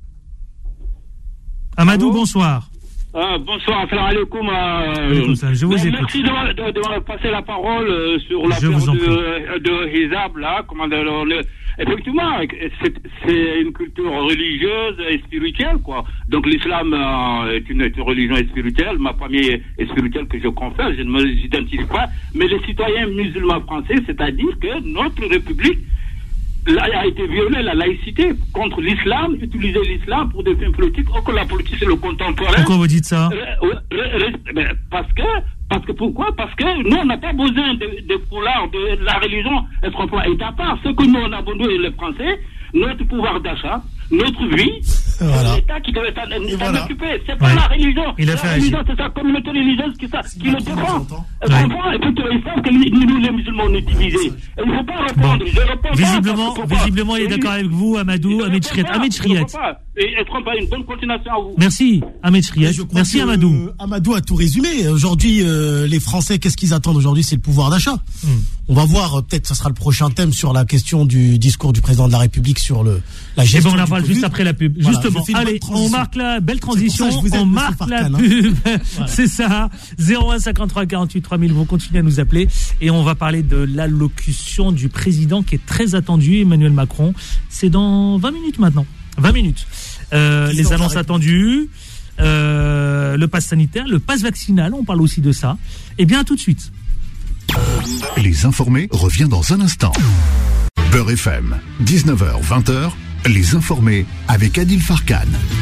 Amadou, Allô bonsoir.
Ah, bonsoir, assalamu alaikum. Euh,
je vous
bon,
écoute.
Merci de, de, de me passer la parole euh, sur la de, de Hijab, là, comment, le, le, effectivement, c'est, c'est une culture religieuse et spirituelle, quoi. Donc l'islam euh, est, une, est une religion spirituelle, ma famille est spirituelle que je confesse, je ne me identifie pas, mais les citoyens musulmans français, c'est-à-dire que notre République, là, a été violée, la laïcité, contre l'islam, utiliser l'islam pour des fins politiques, or que la politique c'est le contemporain.
Pourquoi vous dites ça?
Parce que, parce que pourquoi? Parce que nous, on n'a pas besoin de, de couleurs, de la religion, est à part. Ce que nous, on a besoin, les Français, notre pouvoir d'achat, notre vie,
voilà.
C'est l'État qui doit s'en
voilà.
occuper. C'est pas
ouais.
la religion.
Il a
la
fait
religion,
agir.
c'est sa communauté religieuse qui, ça, qui le défend.
Ouais.
Et puis, ils savent que nous, les musulmans, on est divisés. Et il ne faut pas répondre.
Bon.
Je réponds
visiblement,
pas,
visiblement, il est d'accord avec vous, Amadou, Ahmed Chriet. Ahmed Chriet.
Et être pas une bonne continuation à vous.
Merci, Ahmed Chriet. Merci,
que,
Amadou.
Euh, Amadou a tout résumé. Aujourd'hui, euh, les Français, qu'est-ce qu'ils attendent aujourd'hui? C'est le pouvoir d'achat. Hmm. On va voir, euh, peut-être, ça sera le prochain thème sur la question du discours du président de la République sur le, la gestion.
Et bon, on en parle juste après la pub. Voilà, justement, allez, on marque la belle transition, on marque la pub. Voilà. C'est ça. zéro un cinquante-trois quarante-huit trois mille, vous continuez à nous appeler. Et on va parler de l'allocution du président qui est très attendu, Emmanuel Macron. C'est dans vingt minutes maintenant. vingt minutes. Euh, les annonces attendues, euh, le pass sanitaire, le pass vaccinal, on parle aussi de ça. Eh bien, à tout de suite.
Les informés revient dans un instant. Beurre F M, dix-neuf heures vingt, les informés avec Adil Farkan.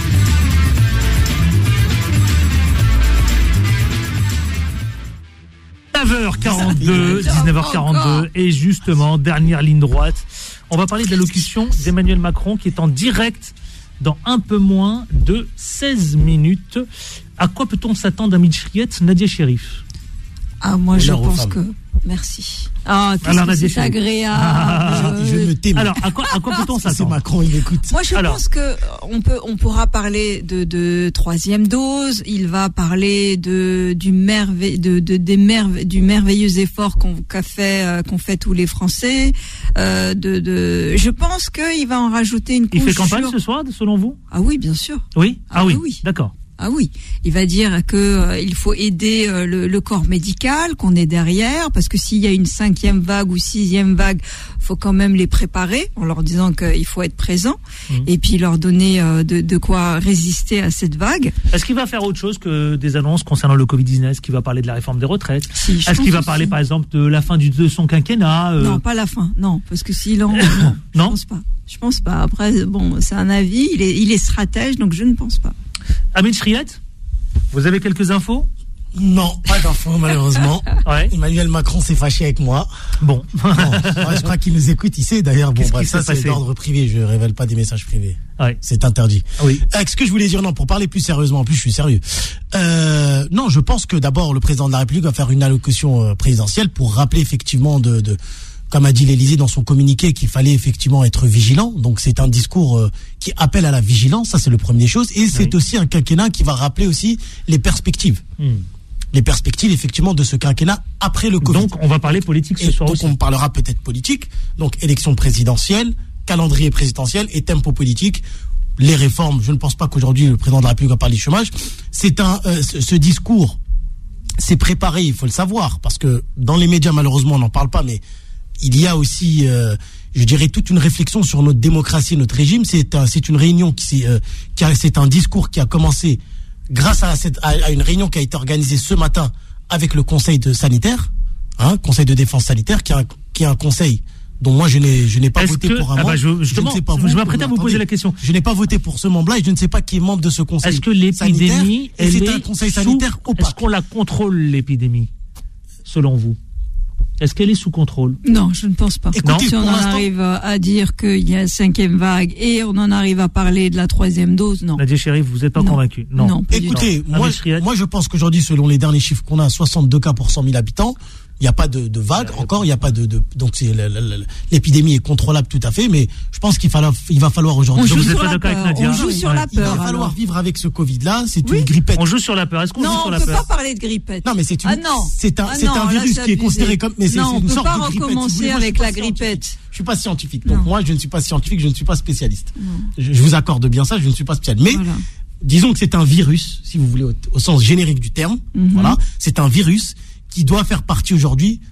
dix-neuf heures quarante-deux, dix-neuf heures quarante-deux, et justement, dernière ligne droite, on va parler de l'allocution d'Emmanuel Macron qui est en direct dans un peu moins de seize minutes. À quoi peut-on s'attendre, Ahmed Chriet, Nadia Cherif?
Ah, moi, je pense que... Merci. Ah, qu'est-ce Alors, que c'est agréable. Ah,
je me tais.
Alors, à quoi, à quoi peut-on s'attendre?
C'est Macron, il écoute.
Moi, je
Alors.
pense que on peut, on pourra parler de, de troisième dose. Il va parler de du merveille, de, de des merve, du merveilleux effort qu'on qu'a fait, euh, qu'on fait tous les Français. Euh, de, de, je pense qu'il va en rajouter une couche.
Il fait campagne ce soir, selon vous?
Ah oui, bien sûr.
Oui. Ah, ah oui.
oui.
D'accord.
Ah oui, il va dire que euh, il faut aider euh, le, le corps médical, qu'on est derrière, parce que s'il y a une cinquième vague ou sixième vague, faut quand même les préparer en leur disant qu'il faut être présent mmh. et puis leur donner euh, de, de quoi résister à cette vague.
Est-ce qu'il va faire autre chose que des annonces concernant le covid dix-neuf? Est-ce qu'il va parler de la réforme des retraites?
Si,
Est-ce qu'il va parler, si. par exemple, de la fin du, de son quinquennat euh...
Non, pas la fin, non, parce que s'il en... non, je
non
pense pas. Je pense pas. Après, bon, c'est un avis, il est, il est stratège, donc je ne pense pas.
Ahmed Chriet, vous avez quelques infos?
Non, pas d'infos malheureusement.
Ouais.
Emmanuel Macron s'est fâché avec moi.
Bon.
bon ouais, je crois qu'il nous écoute, il sait d'ailleurs. Bon, bref, ça c'est d'ordre privé, je révèle pas des messages privés.
Ouais.
C'est interdit.
Oui.
Euh, ce que je voulais dire, non, pour parler plus sérieusement, en plus je suis sérieux. Euh, non, je pense que d'abord le président de la République va faire une allocution euh, présidentielle pour rappeler effectivement de, de comme a dit l'Élysée dans son communiqué, qu'il fallait effectivement être vigilant. Donc c'est un discours euh, qui appelle à la vigilance, ça c'est le premier des choses. Et c'est oui. aussi un quinquennat qui va rappeler aussi les perspectives. Hmm. Les perspectives effectivement de ce quinquennat après le Covid.
Donc on va parler politique ce
et
soir
donc
aussi.
On parlera peut-être politique, donc élection présidentielle, calendrier présidentiel et tempo politique. Les réformes, je ne pense pas qu'aujourd'hui le président de la République va parler du chômage. C'est un, euh, ce, ce discours, c'est préparé, il faut le savoir, parce que dans les médias malheureusement on n'en parle pas, mais il y a aussi, euh, je dirais, toute une réflexion sur notre démocratie, notre régime. C'est un, c'est une réunion qui, c'est, euh, qui a, c'est un discours qui a commencé grâce à, cette, à, à une réunion qui a été organisée ce matin avec le Conseil de sanitaire, hein, Conseil de défense sanitaire, qui est un, qui est un conseil dont moi je n'ai, je n'ai pas
Est-ce
voté
que,
pour un
ah
membre.
bah je, justement, je, ne sais pas vous, je m'apprête à vous poser la question.
Je n'ai pas voté pour ce membre-là et je ne sais pas qui est membre de ce conseil.
Est-ce que l'épidémie,
et c'est un conseil sanitaire
sous, est-ce qu'on la contrôle l'épidémie, selon vous? Est-ce qu'elle est sous contrôle?
Non, je ne pense pas.
Écoutez,
si on en arrive à dire qu'il y a une cinquième vague et on en arrive à parler de la troisième dose, non.
Nadia Cherif, vous n'êtes pas
non.
convaincu? Non.
non
Écoutez, moi, moi je pense qu'aujourd'hui, selon les derniers chiffres qu'on a, soixante-deux cas pour cent mille habitants, il n'y a pas de, de vague encore, il n'y a pas de, de donc c'est l'épidémie est contrôlable tout à fait, mais je pense qu'il va, il va falloir aujourd'hui.
Vous n'êtes pas d'accord avec Nadia?
On joue sur la peur.
Il va falloir alors. vivre avec ce Covid-là. C'est
oui.
une grippette.
On joue sur la peur. Est-ce qu'on
non,
joue sur la peur?
Non, on ne peut pas parler de grippette.
Non, mais c'est une.
Ah non.
C'est un,
ah
c'est
non,
un virus
là,
qui est considéré comme. Mais c'est
non,
une
on
sorte
peut pas
de grippette.
recommencer
si voulez,
avec la grippette.
Je suis pas scientifique. Donc non. moi, je ne suis pas scientifique, je ne suis pas spécialiste.
Non.
Je, je vous accorde bien ça, je ne suis pas spécialiste. Mais voilà. Disons que c'est un virus, si vous voulez, au, au sens générique du terme. Mm-hmm. Voilà, c'est un virus qui doit faire partie aujourd'hui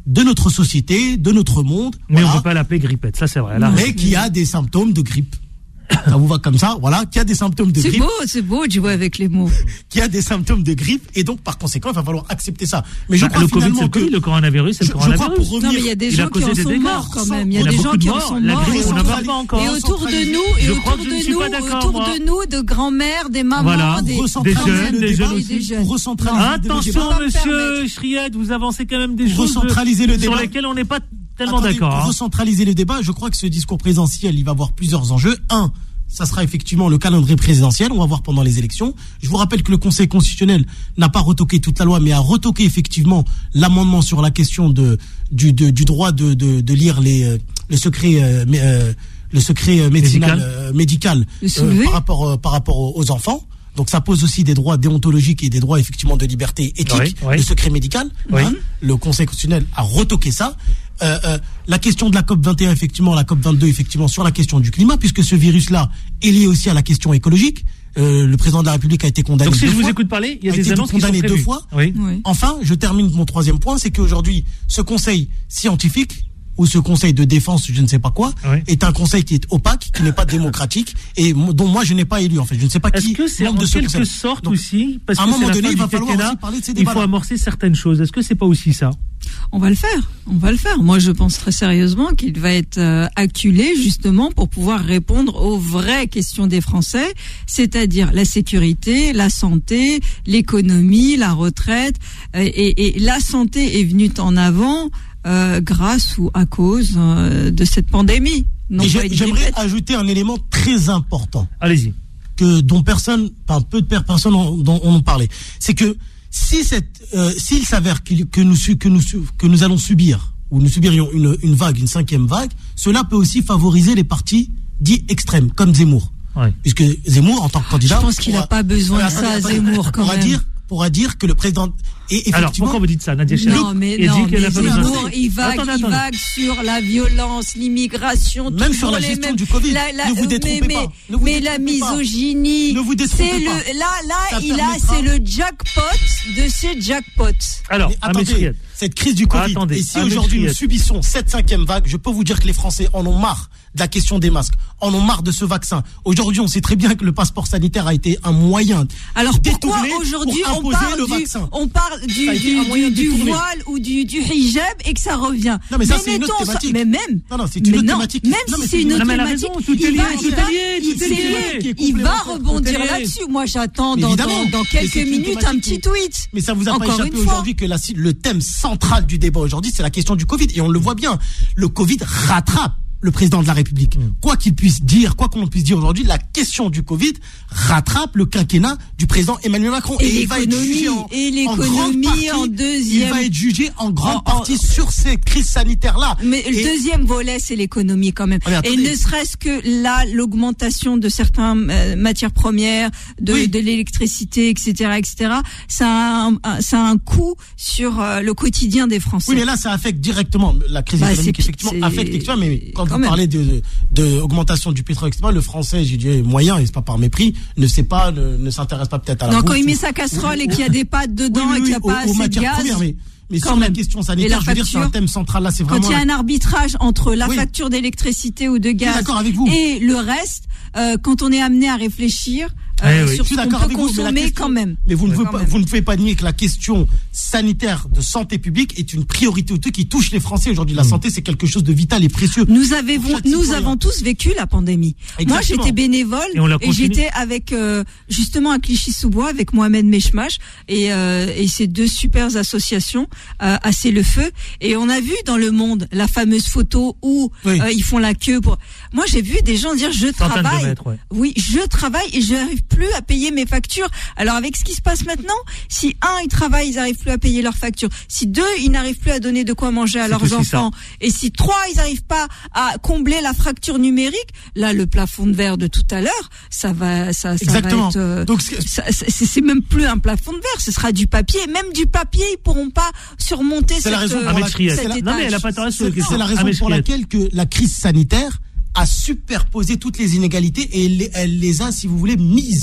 de notre société, de notre monde.
Mais
voilà.
on ne peut pas l'appeler grippette, ça c'est vrai. Là,
mais qui a des symptômes de grippe. Ça vous va comme ça, voilà, qui a des symptômes de
c'est
grippe.
C'est beau, c'est beau, tu vois, avec les mots.
Qui a des symptômes de grippe, et donc, par conséquent, il va falloir accepter ça. Mais je
bah,
crois
le
finalement
Covid, c'est le Covid,
que...
le coronavirus, c'est le
je,
coronavirus.
Je crois pour revenir...
Non, mais il y a des
il
gens qui en sont morts, quand même. Il y a,
il y a
des gens
de
qui
morts.
en sont
La
morts.
grippe, on n'en meurt pas encore.
Et autour de nous, et autour de nous, autour de nous, de grand-mères, des mamans,
voilà.
des,
des jeunes, des jeunes
aussi.
Pour recentraliser
Attention, monsieur Chriette, vous avancez quand même des choses sur lesquelles on n'est pas tellement d'accord.
Pour recentraliser le débat, je crois que ce discours présidentiel, il va avoir plusieurs enjeux. Un, ça sera effectivement le calendrier présidentiel, on va voir pendant les élections. Je vous rappelle que le Conseil constitutionnel n'a pas retoqué toute la loi, mais a retoqué effectivement l'amendement sur la question de, du, de, du droit de, de, de lire les, euh, le secret, euh, euh, le secret médical, euh, médical euh, par rapport, euh, par rapport aux enfants. Donc ça pose aussi des droits déontologiques et des droits effectivement de liberté éthique, oui, oui. Le secret médical. Oui. Hein, le Conseil constitutionnel a retoqué ça. Euh, euh, la question de la COP vingt et un, effectivement, la COP vingt-deux, effectivement, sur la question du climat, puisque ce virus-là est lié aussi à la question écologique. Euh, le président de la République a été condamné deux fois.
Donc si je vous écoute parler, il y a, a des annonces qui sont prévues.
deux fois.
Oui.
Oui. Enfin, je termine mon troisième point, c'est qu'aujourd'hui, ce conseil scientifique ou ce conseil de défense, je ne sais pas quoi, oui. est un conseil qui est opaque, qui n'est pas démocratique et dont moi je n'ai pas élu en fait. Je ne sais pas qui.
Est-ce que c'est en de quelque conseil. sorte Donc, aussi, parce
à
que
un moment
c'est
donné,
la
il va
fin
falloir
du
aussi parler de ces
il
débats.
faut amorcer certaines choses. Est-ce que c'est pas aussi ça?
On va le faire, on va le faire. Moi, je pense très sérieusement qu'il va être euh, acculé justement pour pouvoir répondre aux vraies questions des Français, c'est-à-dire la sécurité, la santé, l'économie, la retraite. Euh, et, et la santé est venue en avant euh, grâce ou à cause euh, de cette pandémie.
Non, et j'aimerais ajouter un élément très important.
Allez-y.
Que dont personne, enfin peu de personnes en, dont on en parlait, c'est que si cette, euh, s'il s'avère que, que nous que nous que nous allons subir ou nous subirions une une vague, une cinquième vague, cela peut aussi favoriser les partis dits extrêmes comme Zemmour, ouais. Puisque Zemmour en tant que candidat,
je pense qu'il n'a pas besoin de ça, Zemmour quand
pourra
même.
Dire, pourra dire que le président et effectivement.
Alors pourquoi vous dites ça, Nadia Chérif?
Non mais
il
non,
dit
mais Zemmour, il vague,
attendez,
il
attendez.
vague sur la violence, l'immigration,
même sur la gestion mêmes, du Covid.
La, la,
ne vous détrompez
mais,
pas.
Mais,
ne vous
mais
détrompez
la misogynie.
Pas. Ne vous détrompez
c'est
pas.
Le, là, là,
ça
il a, c'est le jackpot de ces jackpots.
Alors,
mais attendez, cette crise du Covid. Attendez, et si aujourd'hui nous subissons cette cinquième vague, je peux vous dire que les Français en ont marre de la question des masques, en ont marre de ce vaccin. Aujourd'hui, on sait très bien que le passeport sanitaire a été un moyen.
Alors pourquoi aujourd'hui on parle
le
du,
vaccin.
on parle du, du, du, du voile ou du, du hijab et que ça revient?
Non mais ça c'est une autre thématique.
Mais même.
Non non c'est une autre
non,
thématique.
Même
non,
si c'est une autre
non, mais
thématique,
raison, tout est lié, tout est lié, tout est lié.
Il va rebondir là-dessus. Moi j'attends dans, dans, dans quelques minutes un petit tweet.
Mais ça vous a pas échappé aujourd'hui que la, le thème central du débat aujourd'hui c'est la question du Covid et on le voit bien. Le Covid rattrape le président de la République. Mmh. Quoi qu'il puisse dire, quoi qu'on puisse dire aujourd'hui, la question du Covid rattrape le quinquennat du président Emmanuel Macron.
Et, et il va être jugé en, et l'économie en, en deuxième.
Il va être jugé en grande en, partie en, sur ces crises sanitaires-là.
Mais et, le deuxième volet, c'est l'économie quand même. Et ne serait-ce que là, l'augmentation de certaines euh, matières premières, de, oui. de l'électricité, et cetera, et cetera. Ça a un, un, ça a un coût sur euh, le quotidien des Français.
Oui, mais là, ça affecte directement la crise bah, économique. Effectivement, affecte effectivement, mais quand vous parlez de, de, de augmentation du pétrole, et cetera, le français, j'ai dit moyen, et c'est pas par mépris, ne sait pas, ne, ne s'intéresse pas peut-être à la
Non,
bouffe,
quand il met sa casserole et qu'il y a des pâtes dedans
oui, oui, oui,
et qu'il n'y a pas
aux,
assez
aux
de gaz.
Premières, mais, mais sur la question sanitaire, je veux dire, c'est un thème central là, c'est vraiment.
Quand il y a un arbitrage entre la oui. facture d'électricité ou de gaz et le reste, euh, quand on est amené à réfléchir, Euh, oui, sur ce qu'on peut consommer
question,
quand même.
Mais vous ne,
ouais,
pas, vous ne pouvez pas nier que la question sanitaire de santé publique est une priorité au tout qui touche les Français aujourd'hui. La mmh. santé, c'est quelque chose de vital et précieux.
Nous, avons, nous avons tous vécu la pandémie. Exactement. Moi, j'étais bénévole et, et j'étais avec euh, justement à Clichy-sous-Bois avec Mohamed Meshmash et, euh, et ces deux super associations euh, à C'est le Feu. Et on a vu dans le monde la fameuse photo où oui. euh, ils font la queue. Pour... Moi, j'ai vu des gens dire je travaille. Mètres, ouais. Oui, je travaille et je n'arrive plus à payer mes factures. Alors avec ce qui se passe maintenant, si un ils travaillent, ils n'arrivent plus à payer leurs factures. Si deux ils n'arrivent plus à donner de quoi manger à leurs enfants, ça. Et si trois ils n'arrivent pas à combler la fracture numérique, là le plafond de verre de tout à l'heure, ça va, ça, ça
Exactement.
va être. Euh,
Donc
ça, c'est, c'est même plus un plafond de verre, ce sera du papier. Même du papier, ils pourront pas surmonter
c'est
cette.
La raison
euh,
pour la,
cette
la, non mais elle a pas tort.
C'est, c'est la raison pour laquelle que la crise sanitaire a superposé toutes les inégalités et elle, elle les a, si vous voulez, mises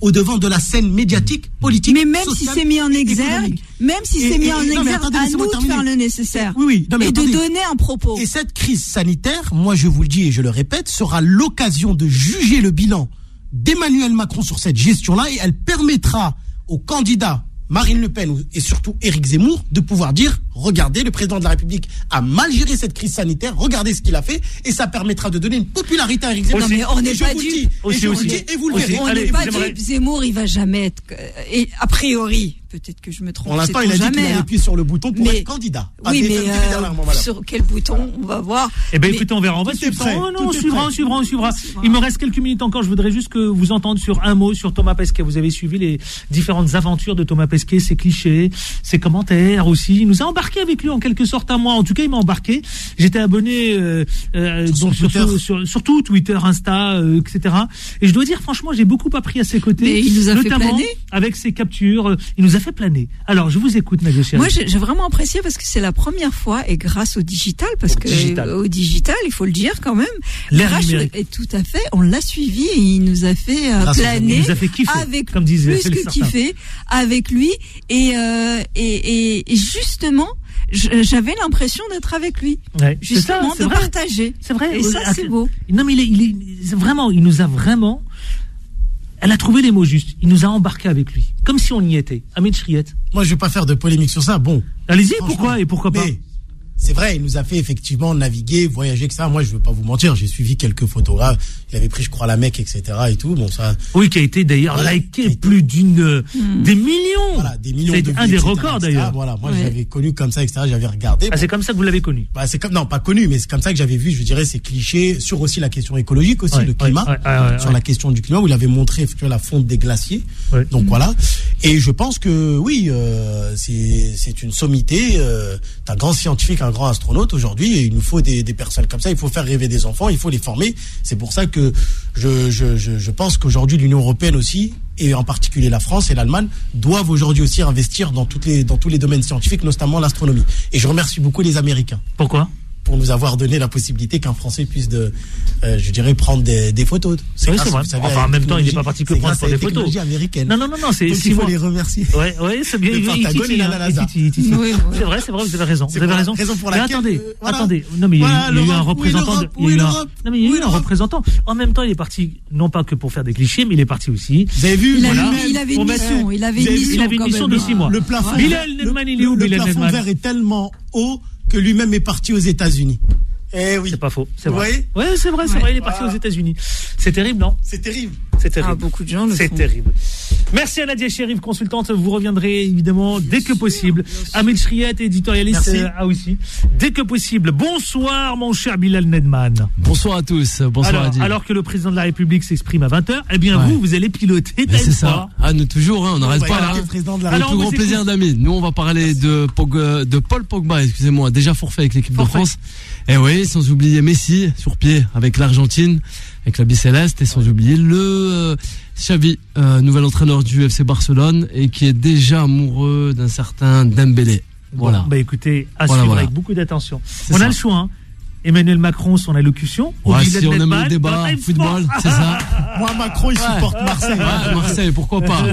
au devant de la scène médiatique, politique,
mais même
sociale,
si c'est mis en exergue, même si c'est mis en exergue, à nous de faire le nécessaire.
Oui, oui. Non, mais
et
attendez.
de donner un propos.
Et cette crise sanitaire, moi je vous le dis et je le répète, sera l'occasion de juger le bilan d'Emmanuel Macron sur cette gestion-là, et elle permettra aux candidats Marine Le Pen et surtout Éric Zemmour de pouvoir dire, regardez, le président de la République a mal géré cette crise sanitaire, regardez ce qu'il a fait, et ça permettra de donner une popularité à Éric Zemmour.
Non, mais on n'est pas
dupes. Et je vous le dis, et vous le verrez.
On n'est pas dupes. Zemmour, il va jamais être, et a priori, peut-être que je me trompe.
Pour l'instant, il a dit qu'il allait appuyer sur le bouton pour mais, être candidat.
Oui, mais euh, sur quel bouton, on va voir.
Eh ben, écoutez, on verra. On va suivre. Oh non, on suivra, on suivra, on suivra. Il me reste quelques minutes encore. Je voudrais juste que vous entendiez sur un mot sur Thomas Pesquet. Vous avez suivi les différentes aventures de Thomas Pesquet, ses clichés, ses commentaires aussi. Il nous a embarqué avec lui en quelque sorte à moi. En tout cas, il m'a embarqué. J'étais abonné euh, euh, sur, donc, sur, sur, sur, surtout Twitter, Insta, euh, et cetera. Et je dois dire, franchement, j'ai beaucoup appris à ses côtés.
Mais il nous a
notamment
fait planer.
Avec ses captures. Il nous a fait planer. Alors, je vous écoute, Nadia Chéri.
Moi, j'ai, j'ai vraiment apprécié parce que c'est la première fois, et grâce au digital, parce au que
digital.
au digital, il faut le dire quand même.
L'air numérique.
Et tout à fait, on l'a suivi et il nous a fait euh, planer.
Il nous a fait kiffer,
avec
comme disait
plus que kiffer avec lui et, euh, et, et, et justement. J'avais l'impression d'être avec lui,
ouais,
justement,
ça,
de
vrai.
partager.
C'est vrai.
Et ça,
ah,
c'est beau.
Non, mais il est, il est vraiment, il nous a vraiment. Elle a trouvé les mots justes. Il nous a embarqué avec lui, comme si on y était. Hamid Chriet.
Moi, je vais pas faire de polémique sur ça. Bon.
Allez-y. Pourquoi et pourquoi pas?
Mais c'est vrai, il nous a fait effectivement naviguer, voyager, que ça. Moi, je veux pas vous mentir, j'ai suivi quelques photographes. Il avait pris, je crois, la Mecque, et cetera. Et tout. Bon, ça.
Oui, qui a été d'ailleurs voilà, liké été... plus d'une, mmh. des millions.
Voilà, des millions.
C'est
de
un
vues,
des
et cetera,
records
et cetera.
d'ailleurs.
Voilà, moi,
ouais.
je l'avais connu comme ça, et cetera. J'avais regardé.
Ah,
bon.
c'est comme ça que vous l'avez connu.
Bah, c'est comme, non, pas connu, mais c'est comme ça que j'avais vu, je dirais, ces clichés sur aussi la question écologique aussi,
ouais,
le climat,
ouais, ouais, ouais,
sur
ouais.
la question du climat, où il avait montré effectivement la fonte des glaciers.
Ouais.
Donc mmh. voilà. Et je pense que oui, euh, c'est, c'est une sommité. Euh, t'as un grand scientifique, un grand astronaute aujourd'hui, et il nous faut des, des personnes comme ça. Il faut faire rêver des enfants, il faut les former. C'est pour ça que je, je, je, je pense qu'aujourd'hui l'Union européenne aussi, et en particulier la France et l'Allemagne, doivent aujourd'hui aussi investir dans toutes les, dans tous les domaines scientifiques, notamment l'astronomie. Et je remercie beaucoup les Américains.
Pourquoi ?
Pour nous avoir donné la possibilité qu'un Français puisse, de, euh, je dirais, prendre des, des photos.
C'est oui, grâce, c'est vrai. Vous savez, enfin, en même temps, il n'est pas parti que prendre des photos.
Américaine.
Non, non, non, non, c'est.
Donc, il faut les remercier.
Ouais, ouais, c'est bien.
Le Pentagone et la NASA.
C'est vrai, c'est vrai, vous avez raison. Vous avez raison.
Raison pour
mais
laquelle.
attendez,
euh, voilà.
attendez. Non, mais il y a,
voilà,
il y a eu un représentant.
Oui,
de, il y a eu un, non, mais il y a eu
oui,
un représentant. En même temps, il est parti, non pas que pour faire des clichés, mais il est parti aussi.
Vous avez vu,
il, voilà. avait, il avait une mission. Il avait une mission.
Il avait une mission de six mois.
Le plafond.
Bilal Nedman, il est où, Bilal Nedman ?
Le plafond vert est tellement haut que lui-même est parti aux États-Unis. Eh oui.
C'est pas faux, c'est vrai.
Oui,
ouais, c'est vrai, c'est
ouais.
vrai, il est parti voilà. aux États-Unis. C'est terrible, non ?
C'est terrible.
C'est terrible.
Ah, beaucoup de gens le
C'est
font.
terrible. Merci à Nadia Chérif, consultante. Vous reviendrez évidemment bien dès sûr, que possible. Hamid Chriet, éditorialiste euh, ah aussi. Dès que possible. Bonsoir, mon cher Bilal Nedman.
Bonsoir à tous. Bonsoir
alors,
Adi.
Alors que le président de la République s'exprime à vingt heures, eh bien
ouais.
vous, vous allez piloter.
Ben c'est ça. Ah, nous toujours, hein, on n'arrête pas. Hein.
Le président de la
Avec le grand plaisir d'Amid. Nous, on va parler de, Pog, de Paul Pogba, excusez-moi, déjà forfait avec l'équipe forfait. de France. Et oui, sans oublier Messi sur pied avec l'Argentine, avec la Bicéleste, et sans ouais. oublier le euh, Xavi, euh, nouvel entraîneur du F C Barcelone et qui est déjà amoureux d'un certain Dembélé. Voilà.
Bon, bah écoutez, à
voilà,
suivre
voilà.
avec beaucoup d'attention.
C'est
on
ça.
a le choix. Hein. Emmanuel Macron, son allocution.
Ouais, si on aime le débat, football, c'est ça.
Moi, Macron, il
ouais.
supporte Marseille.
Ouais, Marseille, pourquoi pas.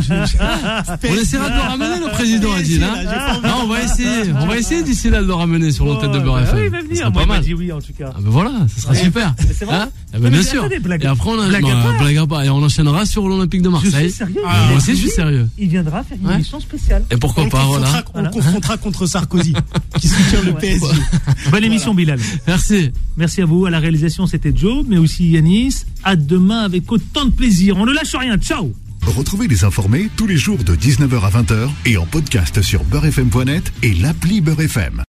On essaiera de le ramener, le président a dit, là. Non, on va essayer. On va essayer d'ici là de le ramener sur l'antenne de Beurre F M.
Oui, il va venir. Moi, il m'a dit oui, en tout cas.
Ah, ben voilà, ça sera
ouais.
super.
C'est vrai.
Hein ah, ben bien sûr. Et après, on a blague à part. Et on enchaînera sur l'Olympique de Marseille.
Je suis sérieux.
Ah, moi aussi, je suis sérieux.
Il viendra faire une émission spéciale.
Et pourquoi pas, voilà.
On le confrontera contre Sarkozy, qui soutient le P S G.
Bonne émission, Bilal.
Merci.
Merci à vous. À la réalisation, c'était Joe, mais aussi Yanis. À demain avec autant de plaisir. On ne lâche rien. Ciao.
Retrouvez les informés tous les jours de dix-neuf heures à vingt heures et en podcast sur beurre f m point net et l'appli Beurre F M.